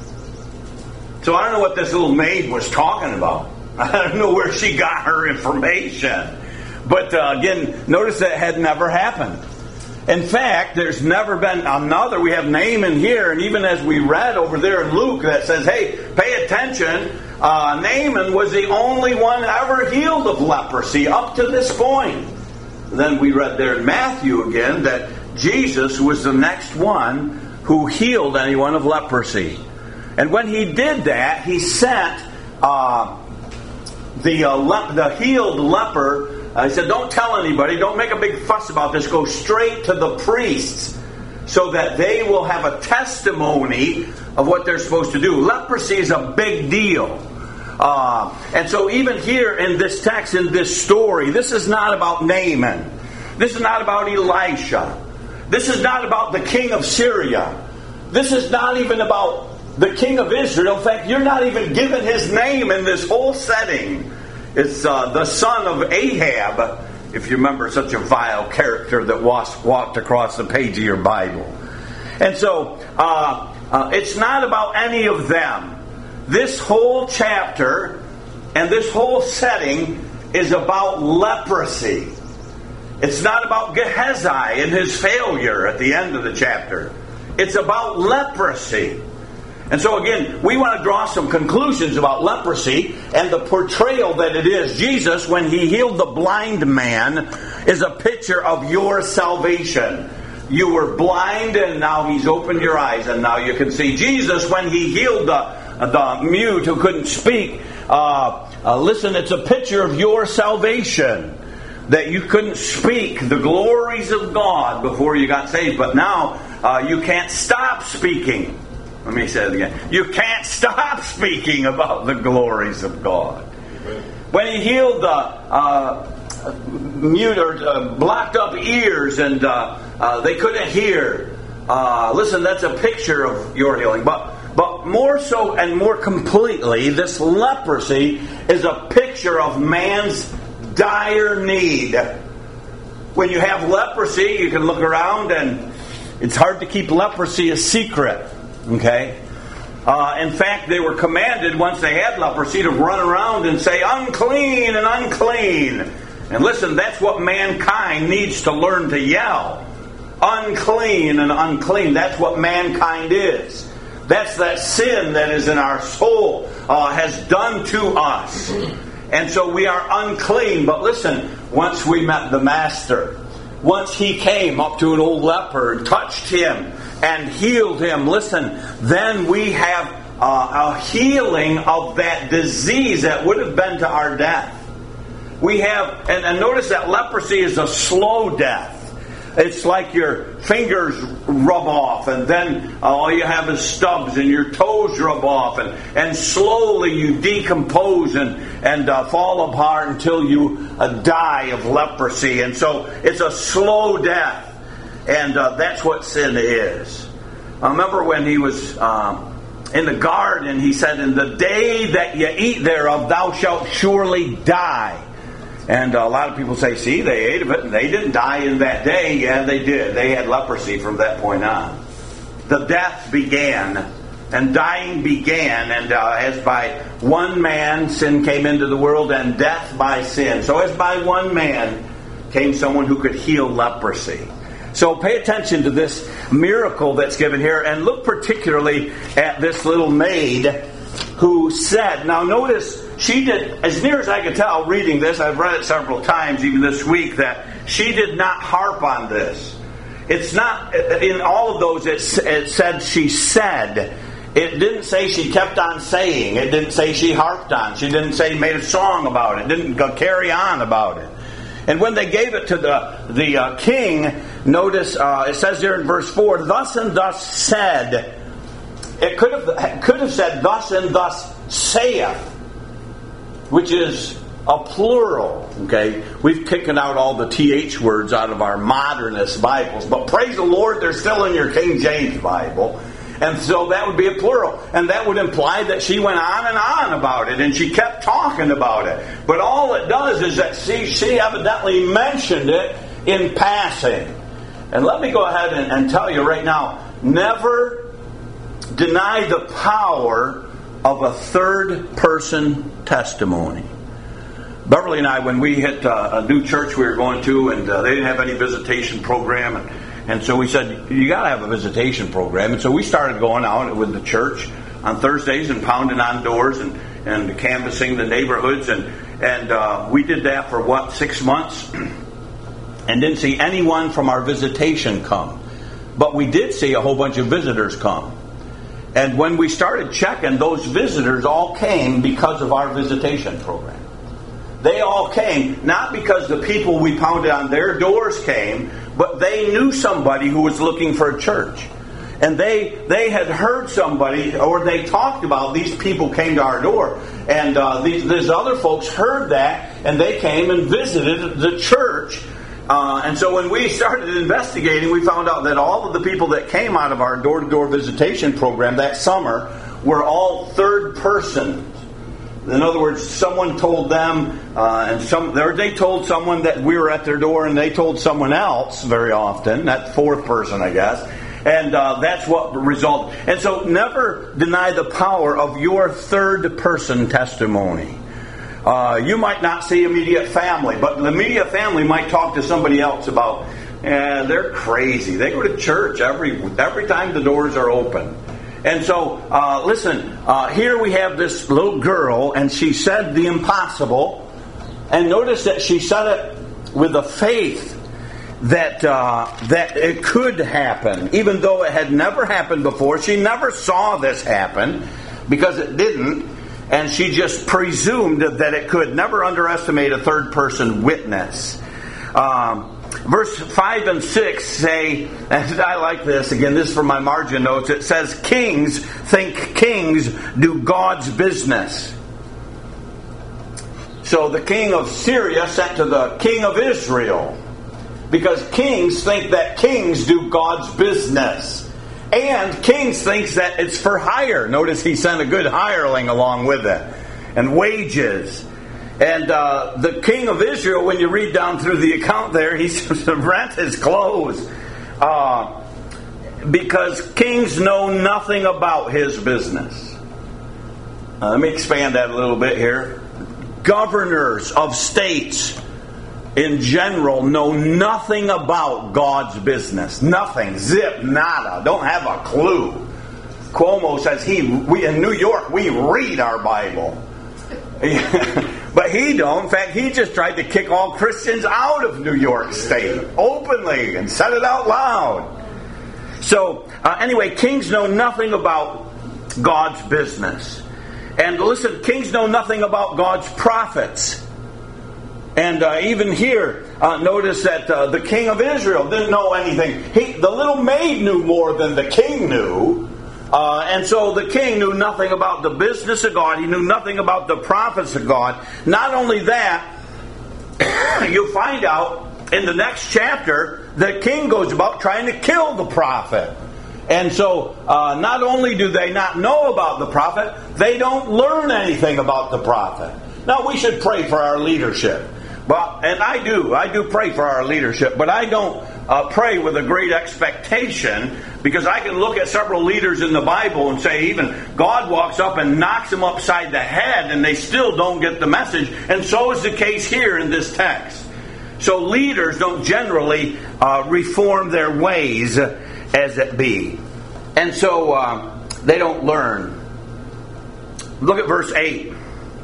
So I don't know what this little maid was talking about. I don't know where she got her information. But uh, again, notice that had never happened. In fact, there's never been another. We have Naaman here, and even as we read over there in Luke that says, hey, pay attention, uh, Naaman was the only one ever healed of leprosy up to this point. Then we read there in Matthew again that Jesus was the next one who healed anyone of leprosy. And when he did that, he sent uh, the, uh, le- the healed leper. I said, don't tell anybody, don't make a big fuss about this, go straight to the priests so that they will have a testimony of what they're supposed to do. Leprosy is a big deal. Uh, and so even here in this text, in this story, this is not about Naaman. This is not about Elisha. This is not about the king of Syria. This is not even about the king of Israel. In fact, you're not even given his name in this whole setting. It's uh, the son of Ahab, if you remember, such a vile character that was, walked across the page of your Bible. And so, uh, uh, it's not about any of them. This whole chapter and this whole setting is about leprosy. It's not about Gehazi and his failure at the end of the chapter. It's about leprosy. And so again, we want to draw some conclusions about leprosy and the portrayal that it is. Jesus, when he healed the blind man, is a picture of your salvation. You were blind and now he's opened your eyes and now you can see. Jesus, when he healed the, the mute who couldn't speak, uh, uh, listen, it's a picture of your salvation. That you couldn't speak the glories of God before you got saved, but now uh, you can't stop speaking. Let me say it again. You can't stop speaking about the glories of God. When he healed the uh, mute or uh, blocked up ears and uh, uh, they couldn't hear, uh, listen, that's a picture of your healing. But but more so and more completely, this leprosy is a picture of man's dire need. When you have leprosy, you can look around and it's hard to keep leprosy a secret. Okay? Uh, in fact, they were commanded, once they had leprosy, to run around and say, unclean and unclean. And listen, that's what mankind needs to learn to yell. Unclean and unclean. That's what mankind is. That's that sin that is in our soul uh, has done to us. And so we are unclean. But listen, once we met the Master, once he came up to an old leper and touched him and healed him, listen, then we have uh, a healing of that disease that would have been to our death. We have, and, and notice that leprosy is a slow death. It's like your fingers rub off and then uh, all you have is stubs and your toes rub off and, and slowly you decompose and, and uh, fall apart until you uh, die of leprosy. And so it's a slow death. And uh, that's what sin is. I remember when he was um, in the garden, he said, "In the day that you eat thereof, thou shalt surely die." And a lot of people say, see, they ate of it, and they didn't die in that day. Yeah, they did. They had leprosy from that point on. The death began, and dying began, and uh, as by one man sin came into the world, and death by sin. So as by one man came someone who could heal leprosy. So pay attention to this miracle that's given here, and look particularly at this little maid who said, now notice, she did, as near as I could tell reading this, I've read it several times even this week, that she did not harp on this. It's not, in all of those, it, it said she said. It didn't say she kept on saying. It didn't say she harped on. She didn't say made a song about it. Didn't go carry on about it. And when they gave it to the, the uh, king, notice uh, it says there in verse four, thus and thus said. It could have, could have said thus and thus saith, which is a plural. Okay, we've taken out all the T H words out of our modernist Bibles, but praise the Lord, they're still in your King James Bible. And so that would be a plural. And that would imply that she went on and on about it. And she kept talking about it. But all it does is that she, she evidently mentioned it in passing. And let me go ahead and, and tell you right now, never deny the power of a third person testimony. Beverly and I, when we hit uh, a new church we were going to, and uh, they didn't have any visitation program, and And so we said, you got to have a visitation program. And so we started going out with the church on Thursdays and pounding on doors and, and canvassing the neighborhoods. And, and uh, we did that for, what, six months? And didn't see anyone from our visitation come. But we did see a whole bunch of visitors come. And when we started checking, those visitors all came because of our visitation program. They all came, not because the people we pounded on their doors came, but they knew somebody who was looking for a church. And they they had heard somebody, or they talked about, these people came to our door. And uh, these, these other folks heard that, and they came and visited the church. Uh, and so when we started investigating, we found out that all of the people that came out of our door-to-door visitation program that summer were all third person. In other words, someone told them, uh, and some or they told someone that we were at their door, and they told someone else very often, that fourth person, I guess. And uh, that's what resulted. And so never deny the power of your third person testimony. Uh, you might not see immediate family, but the immediate family might talk to somebody else about, eh, they're crazy. They go to church every every time the doors are open. And so, uh, listen, uh, here we have this little girl, and she said the impossible. And notice that she said it with a faith that uh, that it could happen, even though it had never happened before. She never saw this happen, because it didn't. And she just presumed that it could. Never underestimate a third-person witness. Um Verse five and six say, and I like this, again, this is from my margin notes, it says, kings think kings do God's business. So the king of Syria sent to the king of Israel, because kings think that kings do God's business. And kings thinks that it's for hire. Notice he sent a good hireling along with it. And wages. And uh, the king of Israel, when you read down through the account there, he's to rent his clothes. Uh, because kings know nothing about his business. Uh, let me expand that a little bit here. Governors of states in general know nothing about God's business. Nothing. Zip, nada. Don't have a clue. Cuomo says he, we in New York, we read our Bible. But he don't. In fact, he just tried to kick all Christians out of New York State openly and said it out loud. So, uh, anyway, kings know nothing about God's business. And listen, kings know nothing about God's prophets. And uh, even here, uh, notice that uh, the king of Israel didn't know anything. He, the little maid knew more than the king knew. Uh, and so the king knew nothing about the business of God. He knew nothing about the prophets of God. Not only that, you find out in the next chapter, the king goes about trying to kill the prophet. And so, uh, not only do they not know about the prophet, they don't learn anything about the prophet. Now, we should pray for our leadership. But, and I do, I do pray for our leadership, but I don't uh, pray with a great expectation, because I can look at several leaders in the Bible and say even God walks up and knocks them upside the head and they still don't get the message. And so is the case here in this text. So leaders don't generally uh, reform their ways as it be. And so uh, they don't learn. Look at verse eight.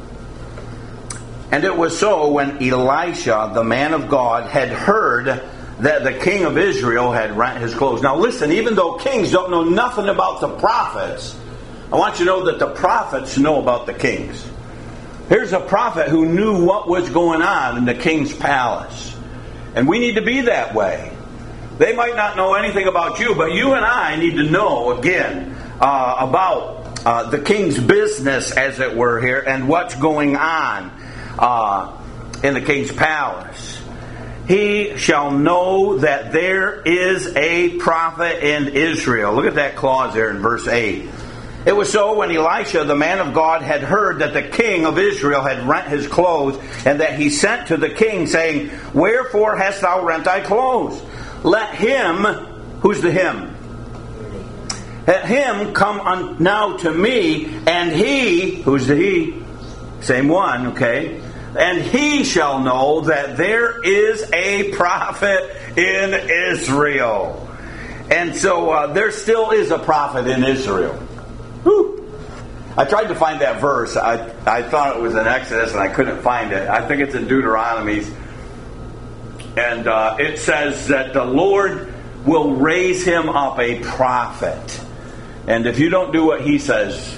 And it was so when Elisha, the man of God, had heard that the king of Israel had rent his clothes. Now listen, even though kings don't know nothing about the prophets, I want you to know that the prophets know about the kings. Here's a prophet who knew what was going on in the king's palace. And we need to be that way. They might not know anything about you, but you and I need to know, again, uh, about uh, the king's business, as it were, here, and what's going on uh, in the king's palace. He shall know that there is a prophet in Israel. Look at that clause there in verse eight. It was so when Elisha, the man of God, had heard that the king of Israel had rent his clothes, and that he sent to the king, saying, Wherefore hast thou rent thy clothes? Let him, who's the him? Let him come on now to me, and he, who's the he? Same one, okay? And he shall know that there is a prophet in Israel. And so uh, there still is a prophet in Israel. Whew. I tried to find that verse. I, I thought it was in Exodus and I couldn't find it. I think it's in Deuteronomy. And uh, it says that the Lord will raise him up a prophet. And if you don't do what he says,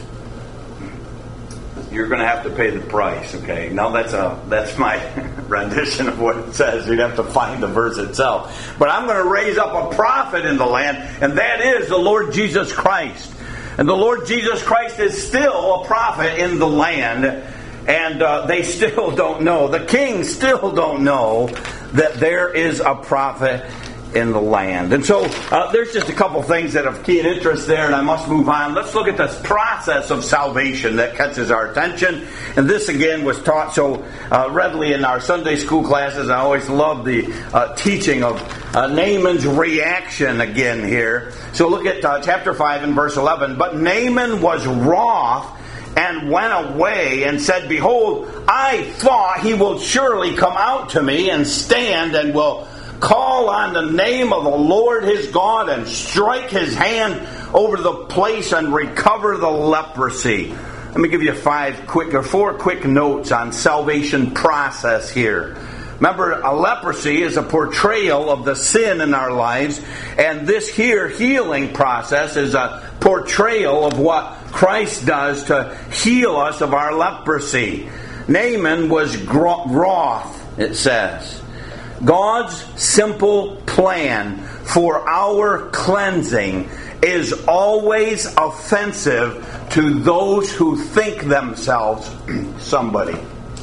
you're going to have to pay the price, okay? Now that's a that's my rendition of what it says. You'd have to find the verse itself. But I'm going to raise up a prophet in the land, and that is the Lord Jesus Christ. And the Lord Jesus Christ is still a prophet in the land, and uh, they still don't know. The kings still don't know that there is a prophet in the land. And so uh, there's just a couple things that have keen interest there, and I must move on. Let's look at this process of salvation that catches our attention. And this again was taught so uh, readily in our Sunday school classes. I always love the uh, teaching of uh, Naaman's reaction again here. So look at uh, chapter five and verse eleven. But Naaman was wroth and went away and said, Behold, I thought he will surely come out to me and stand and will call on the name of the Lord his God and strike his hand over the place and recover the leprosy. Let me give you five quick or four quick notes on salvation process here. Remember, a leprosy is a portrayal of the sin in our lives, and this here healing process is a portrayal of what Christ does to heal us of our leprosy. Naaman was wroth, it says. God's simple plan for our cleansing is always offensive to those who think themselves somebody.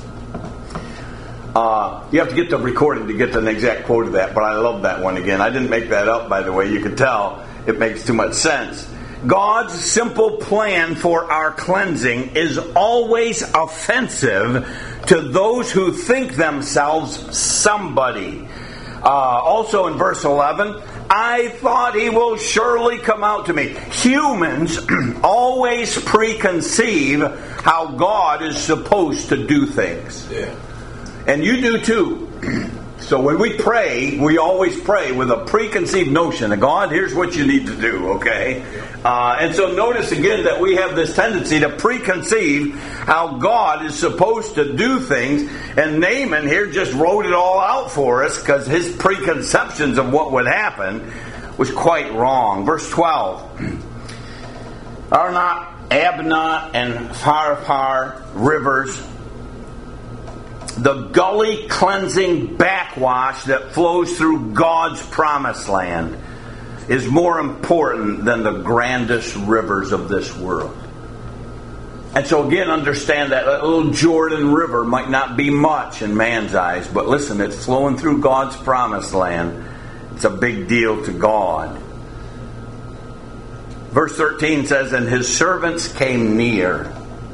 Uh, you have to get the recording to get an exact quote of that, but I love that one again. I didn't make that up, by the way. You can tell it makes too much sense. God's simple plan for our cleansing is always offensive to those who think themselves somebody. Uh, also in verse eleven, I thought he will surely come out to me. Humans always preconceive how God is supposed to do things. Yeah. And you do too. So when we pray, we always pray with a preconceived notion of God, here's what you need to do, okay? Uh, and so notice again that we have this tendency to preconceive how God is supposed to do things. And Naaman here just wrote it all out for us because his preconceptions of what would happen was quite wrong. Verse twelve. Are not Abnah and Pharpar rivers the gully cleansing backwash that flows through God's promised land is more important than the grandest rivers of this world? And so again, understand that that little Jordan River might not be much in man's eyes, but listen, it's flowing through God's promised land. It's a big deal to God. Verse thirteen says, and his servants came near.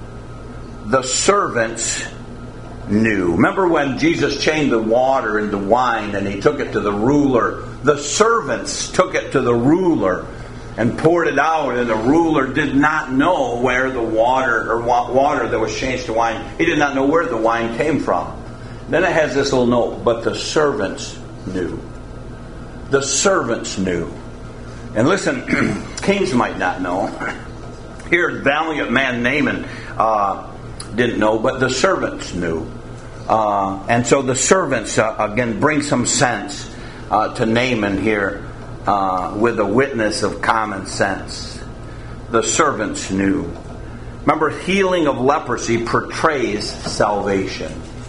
The servants knew. Remember when Jesus changed the water into wine and he took it to the ruler? The servants took it to the ruler and poured it out, and the ruler did not know where the water or water that was changed to wine, he did not know where the wine came from. Then it has this little note, but the servants knew. The servants knew. And listen, kings might not know. Here, valiant man Naaman uh, didn't know, but the servants knew. Uh, and so the servants, uh, again, bring some sense uh, to Naaman here uh, with a witness of common sense. The servants knew. Remember, healing of leprosy portrays salvation.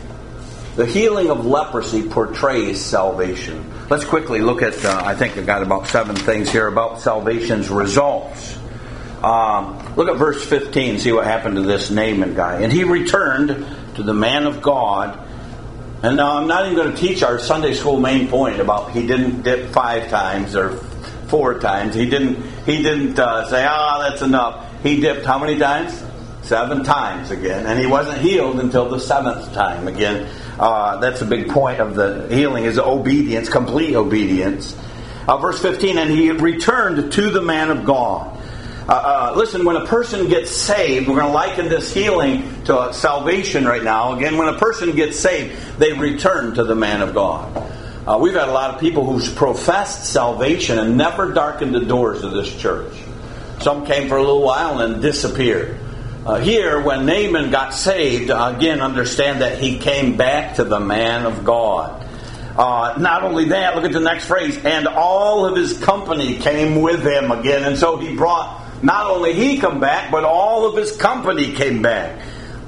The healing of leprosy portrays salvation. Let's quickly look at, uh, I think I've got about seven things here about salvation's results. Um, look at verse fifteen, see what happened to this Naaman guy. And he returned to the man of God. And now I'm not even going to teach our Sunday school main point about he didn't dip five times or four times. He didn't He didn't uh, say, ah, oh, that's enough. He dipped how many times? Seven times again. And he wasn't healed until the seventh time again. Uh, that's a big point of the healing, is obedience, complete obedience. Uh, verse fifteen, and he returned to the man of God. Uh, uh, listen, when a person gets saved, we're going to liken this healing to uh, salvation right now. Again, when a person gets saved, they return to the man of God. Uh, we've had a lot of people who's professed salvation and never darkened the doors of this church. Some came for a little while and then disappeared. Uh, here, when Naaman got saved, uh, again, understand that he came back to the man of God. Uh, not only that, look at the next phrase, and all of his company came with him again. And so he brought, not only he come back, but all of his company came back.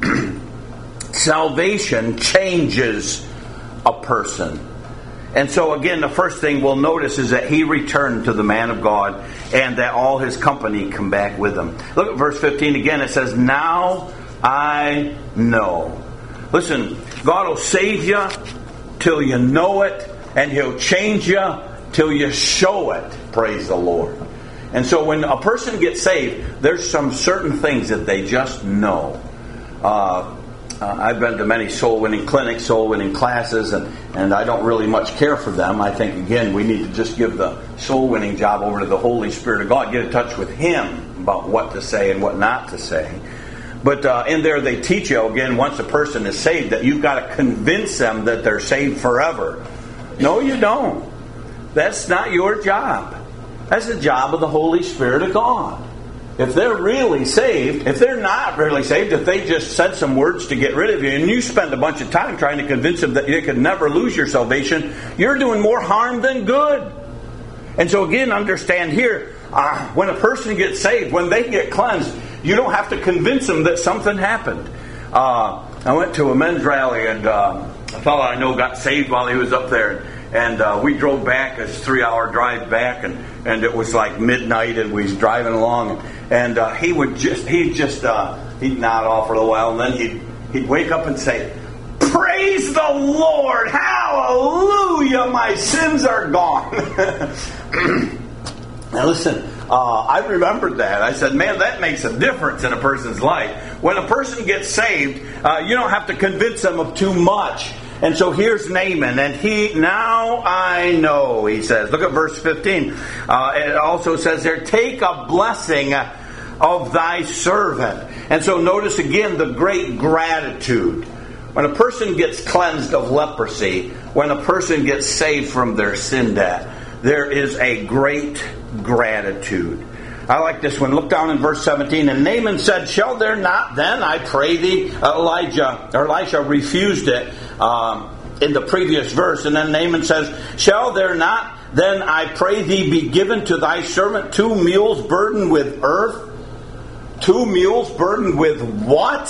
Salvation changes a person. And so again, the first thing we'll notice is that he returned to the man of God and that all his company come back with him. Look at verse fifteen again. It says, now I know. Listen, God will save you till you know it, and He'll change you till you show it. Praise the Lord. And so when a person gets saved, there's some certain things that they just know. Uh, uh, I've been to many soul-winning clinics, soul-winning classes, and, and I don't really much care for them. I think, again, we need to just give the soul-winning job over to the Holy Spirit of God. Get in touch with Him about what to say and what not to say. But uh, in there they teach you, again, once a person is saved, that you've got to convince them that they're saved forever. No, you don't. That's not your job. That's the job of the Holy Spirit of God. If they're really saved, if they're not really saved, if they just said some words to get rid of you, and you spend a bunch of time trying to convince them that you could never lose your salvation, you're doing more harm than good. And so again, understand here, uh, when a person gets saved, when they get cleansed, you don't have to convince them that something happened. Uh, I went to a men's rally, and uh, a fellow I know got saved while he was up there. And uh, we drove back, it's a three-hour drive back, and, and it was like midnight, and we was driving along. And uh, he would just, he'd just, uh, he'd nod off for a little while, and then he'd, he'd wake up and say, "Praise the Lord! Hallelujah! My sins are gone." Now listen, uh, I remembered that. I said, man, that makes a difference in a person's life. When a person gets saved, uh, you don't have to convince them of too much. And so here's Naaman, and he, now I know, he says. Look at verse fifteen. Uh, it also says there, take a blessing of thy servant. And so notice again the great gratitude. When a person gets cleansed of leprosy, when a person gets saved from their sin debt, there is a great gratitude. I like this one. Look down in verse seventeen. And Naaman said, shall there not then, I pray thee, Elijah, or Elisha refused it um, in the previous verse. And then Naaman says, shall there not then, I pray thee, be given to thy servant two mules burdened with earth? Two mules burdened with what?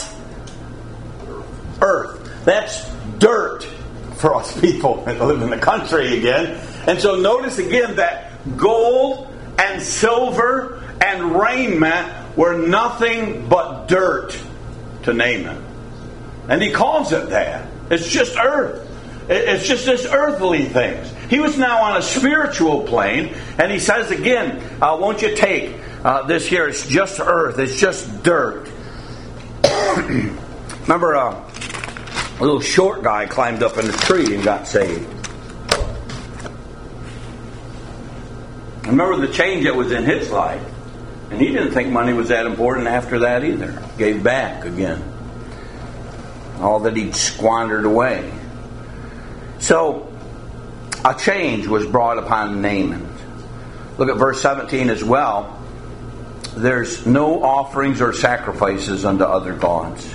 Earth. That's dirt for us people that live in the country again. And so notice again that gold and silver and raiment were nothing but dirt to Naaman. And he calls it that. It's just earth. It's just this earthly things. He was now on a spiritual plane, and he says again, uh, won't you take Uh, this here is just earth. It's just dirt. Remember, uh, a little short guy climbed up in a tree and got saved. Remember the change that was in his life. And he didn't think money was that important after that either. Gave back again. All that he'd squandered away. So, a change was brought upon Naaman. Look at verse seventeen as well. There's no offerings or sacrifices unto other gods.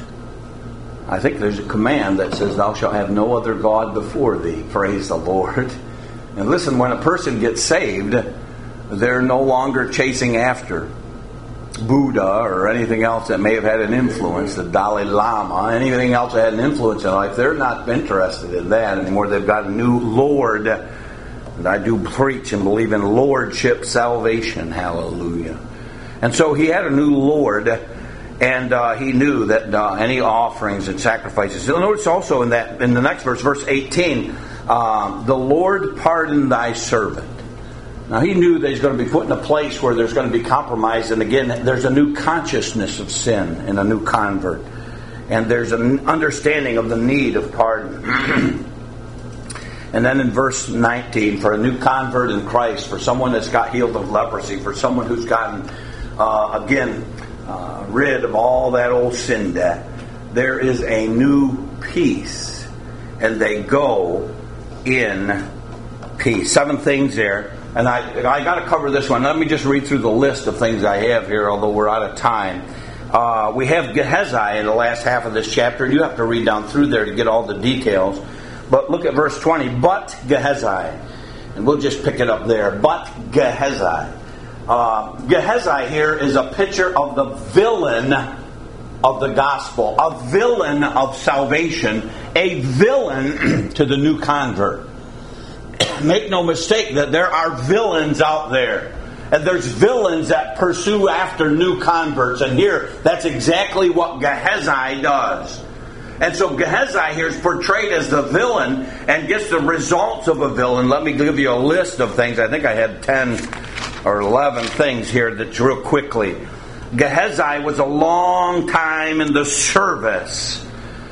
I think there's a command that says, thou shalt have no other God before thee. Praise the Lord. And listen, when a person gets saved, they're no longer chasing after Buddha or anything else that may have had an influence, the Dalai Lama, anything else that had an influence in life. They're not interested in that anymore. They've got a new Lord. And I do preach and believe in lordship salvation. Hallelujah. And so he had a new Lord, and uh, he knew that uh, any offerings and sacrifices. You'll notice also in that in the next verse, verse eighteen, uh, the Lord pardon thy servant. Now he knew that he's going to be put in a place where there's going to be compromise, and again, there's a new consciousness of sin in a new convert, and there's an understanding of the need of pardon. And then in verse nineteen, for a new convert in Christ, for someone that's got healed of leprosy, for someone who's gotten uh, again uh, rid of all that old sin debt, there is a new peace, and they go in peace. Seven things there. And I I got to cover this one. Let me just read through the list of things I have here, although we're out of time. Uh, we have Gehazi in the last half of this chapter. You have to read down through there to get all the details. But look at verse twenty. But Gehazi. And we'll just pick it up there. But Gehazi. Uh, Gehazi here is a picture of the villain of the gospel. A villain of salvation. A villain to the new convert. Make no mistake that there are villains out there. And there's villains that pursue after new converts. And here, that's exactly what Gehazi does. And so Gehazi here is portrayed as the villain and gets the results of a villain. Let me give you a list of things. I think I had ten or eleven things here that's real quickly. Gehazi was a long time in the service.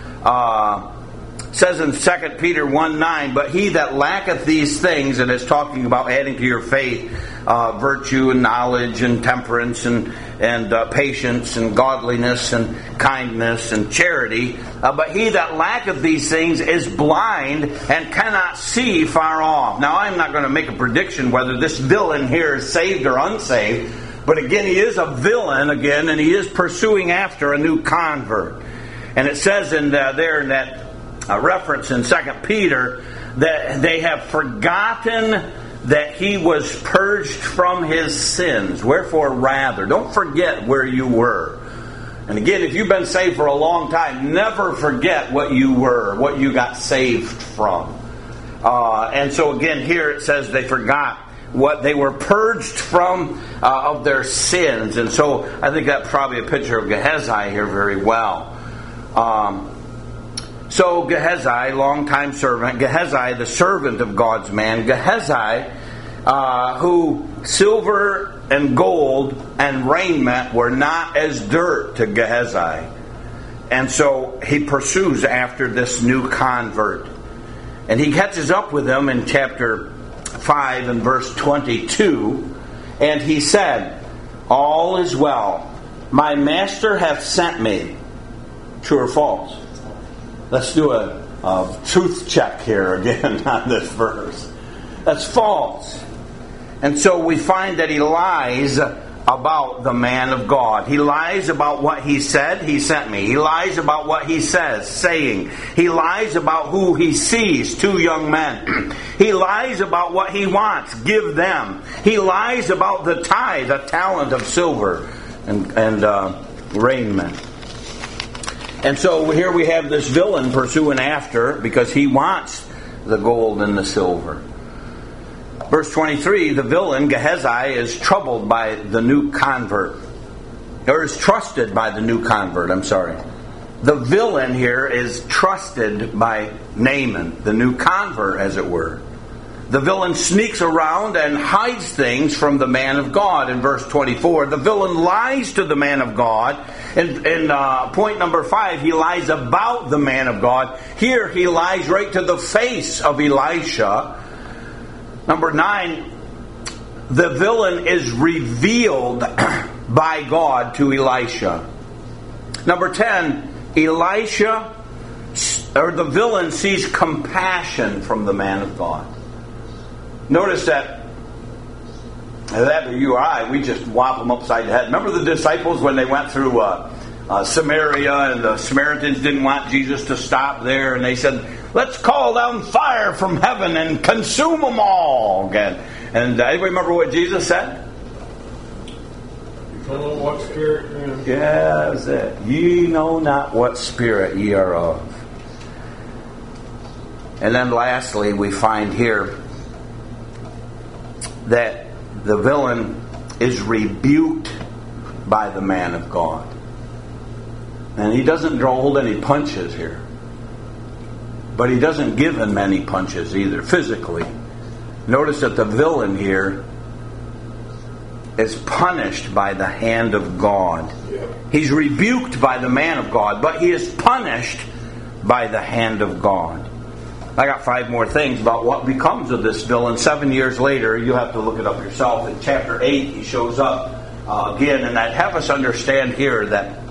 Uh... says in Second Peter one nine, but he that lacketh these things, and is talking about adding to your faith uh, virtue and knowledge and temperance and and uh, patience and godliness and kindness and charity, uh, but he that lacketh these things is blind and cannot see far off. Now I'm not going to make a prediction whether this villain here is saved or unsaved, but again he is a villain again, and he is pursuing after a new convert. And it says in uh, there in that a reference in Second Peter that they have forgotten that he was purged from his sins. Wherefore rather, don't forget where you were. And again, if you've been saved for a long time, never forget what you were, what you got saved from. Uh, and so again, here it says they forgot what they were purged from uh, of their sins. And so I think that's probably a picture of Gehazi here very well. Um, So Gehazi, longtime servant, Gehazi, the servant of God's man, Gehazi, uh, who silver and gold and raiment were not as dirt to Gehazi. And so he pursues after this new convert. And he catches up with him in chapter five and verse twenty-two. And he said, all is well. My master hath sent me. True or false? Let's do a, a truth check here again on this verse. That's false. And so we find that he lies about the man of God. He lies about what he said, he sent me. He lies about what he says, saying. He lies about who he sees, two young men. He lies about what he wants, give them. He lies about the tithe, a talent of silver and, and uh, raiment. And so here we have this villain pursuing after because he wants the gold and the silver. Verse twenty-three, the villain, Gehazi, is troubled by the new convert. Or is trusted by the new convert, I'm sorry. The villain here is trusted by Naaman, the new convert, as it were. the villain sneaks around and hides things from the man of God in verse twenty-four. The villain lies to the man of God. In, in uh, point number five, he lies about the man of God. Here he lies right to the face of Elisha. Number nine, the villain is revealed by God to Elisha. Number ten, Elisha, or the villain, sees compassion from the man of God. Notice that, that or you or I, we just whop them upside the head. Remember the disciples when they went through uh, uh, Samaria, and the Samaritans didn't want Jesus to stop there, and they said, let's call down fire from heaven and consume them all again. And uh, anybody remember what Jesus said? You don't know what spirit you're in. Yeah, that's it. Ye know not what spirit ye are of. And then lastly, we find here that the villain is rebuked by the man of God. And he doesn't hold any punches here. But he doesn't give him any punches either, physically. Notice that the villain here is punished by the hand of God. He's rebuked by the man of God, but he is punished by the hand of God. I got five more things about what becomes of this villain. Seven years later, you have to look it up yourself. In chapter eight, he shows up uh, again, and I'd have us understand here that.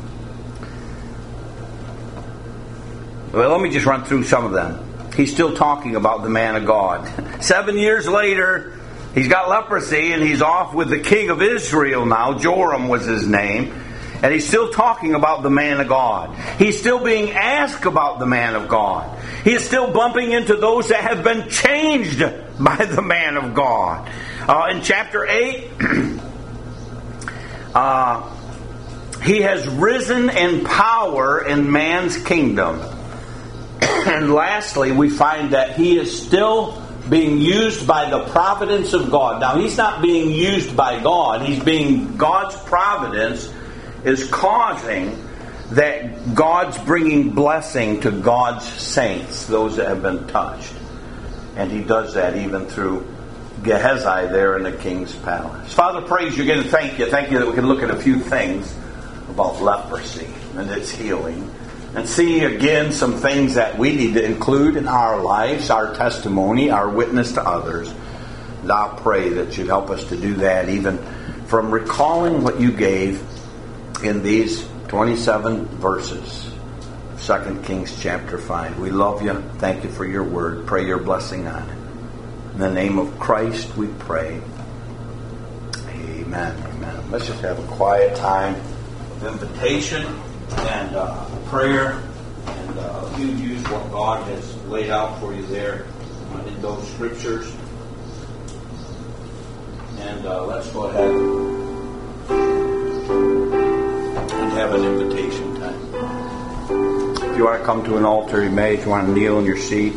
Well, let me just run through some of them. He's still talking about the man of God. Seven years later, he's got leprosy, and he's off with the king of Israel now. Joram was his name. And he's still talking about the man of God. He's still being asked about the man of God. He is still bumping into those that have been changed by the man of God. Uh, in chapter eight, uh, he has risen in power in man's kingdom. And lastly, we find that he is still being used by the providence of God. Now, he's not being used by God. He's being God's providence is causing that God's bringing blessing to God's saints, those that have been touched. And he does that even through Gehazi there in the king's palace. Father, praise you again and thank you. Thank you that we can look at a few things about leprosy and its healing. And see again some things that we need to include in our lives, our testimony, our witness to others. And I pray that you'd help us to do that even from recalling what you gave in these twenty-seven verses of Second Kings chapter five. We love you. Thank you for your word. Pray your blessing on it. In the name of Christ we pray. Amen. Amen. Let's just have a quiet time of invitation and uh, prayer. And uh, you use what God has laid out for you there uh, in those scriptures. And uh, let's go ahead and have an invitation time. If you want to come to an altar, you may. If you want to kneel in your seat.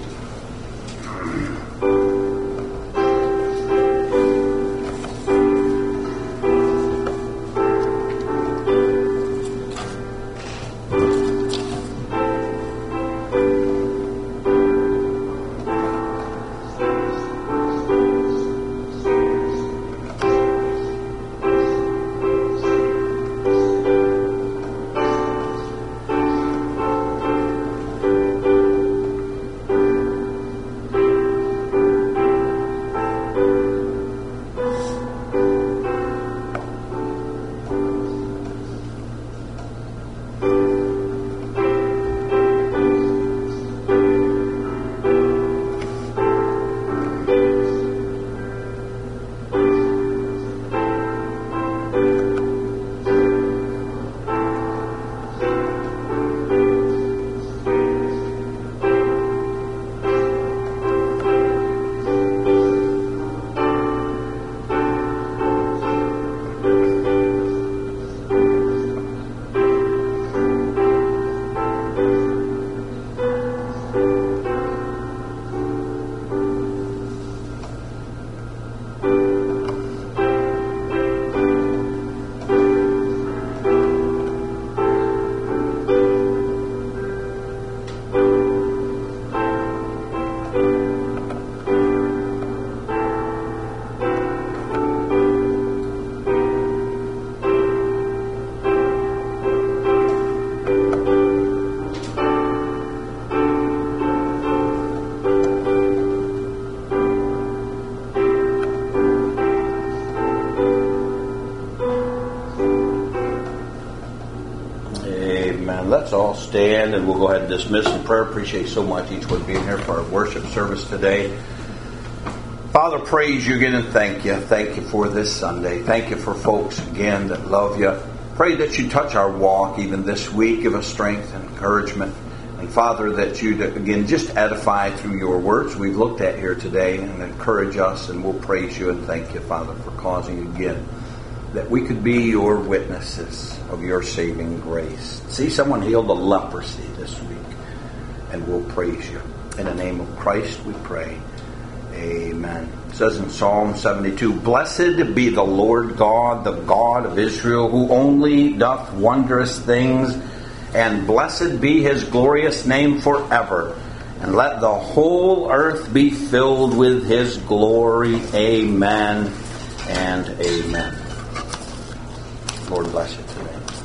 all stand and we'll go ahead and dismiss in prayer. Appreciate so much each one being here for our worship service today. Father, praise you again and thank you. Thank you for this Sunday. Thank you for folks again that love you. Pray that you touch our walk even this week. Give us strength and encouragement. And Father, that you'd again just edify through your words we've looked at here today and encourage us, and we'll praise you and thank you, Father, for causing again that we could be your witnesses of your saving grace. See someone healed of leprosy this week, and we'll praise you. In the name of Christ we pray. Amen. It says in Psalm seventy-two, Blessed be the Lord God, the God of Israel, who only doth wondrous things, and blessed be his glorious name forever. And let the whole earth be filled with his glory. Amen and amen. Lord bless you today.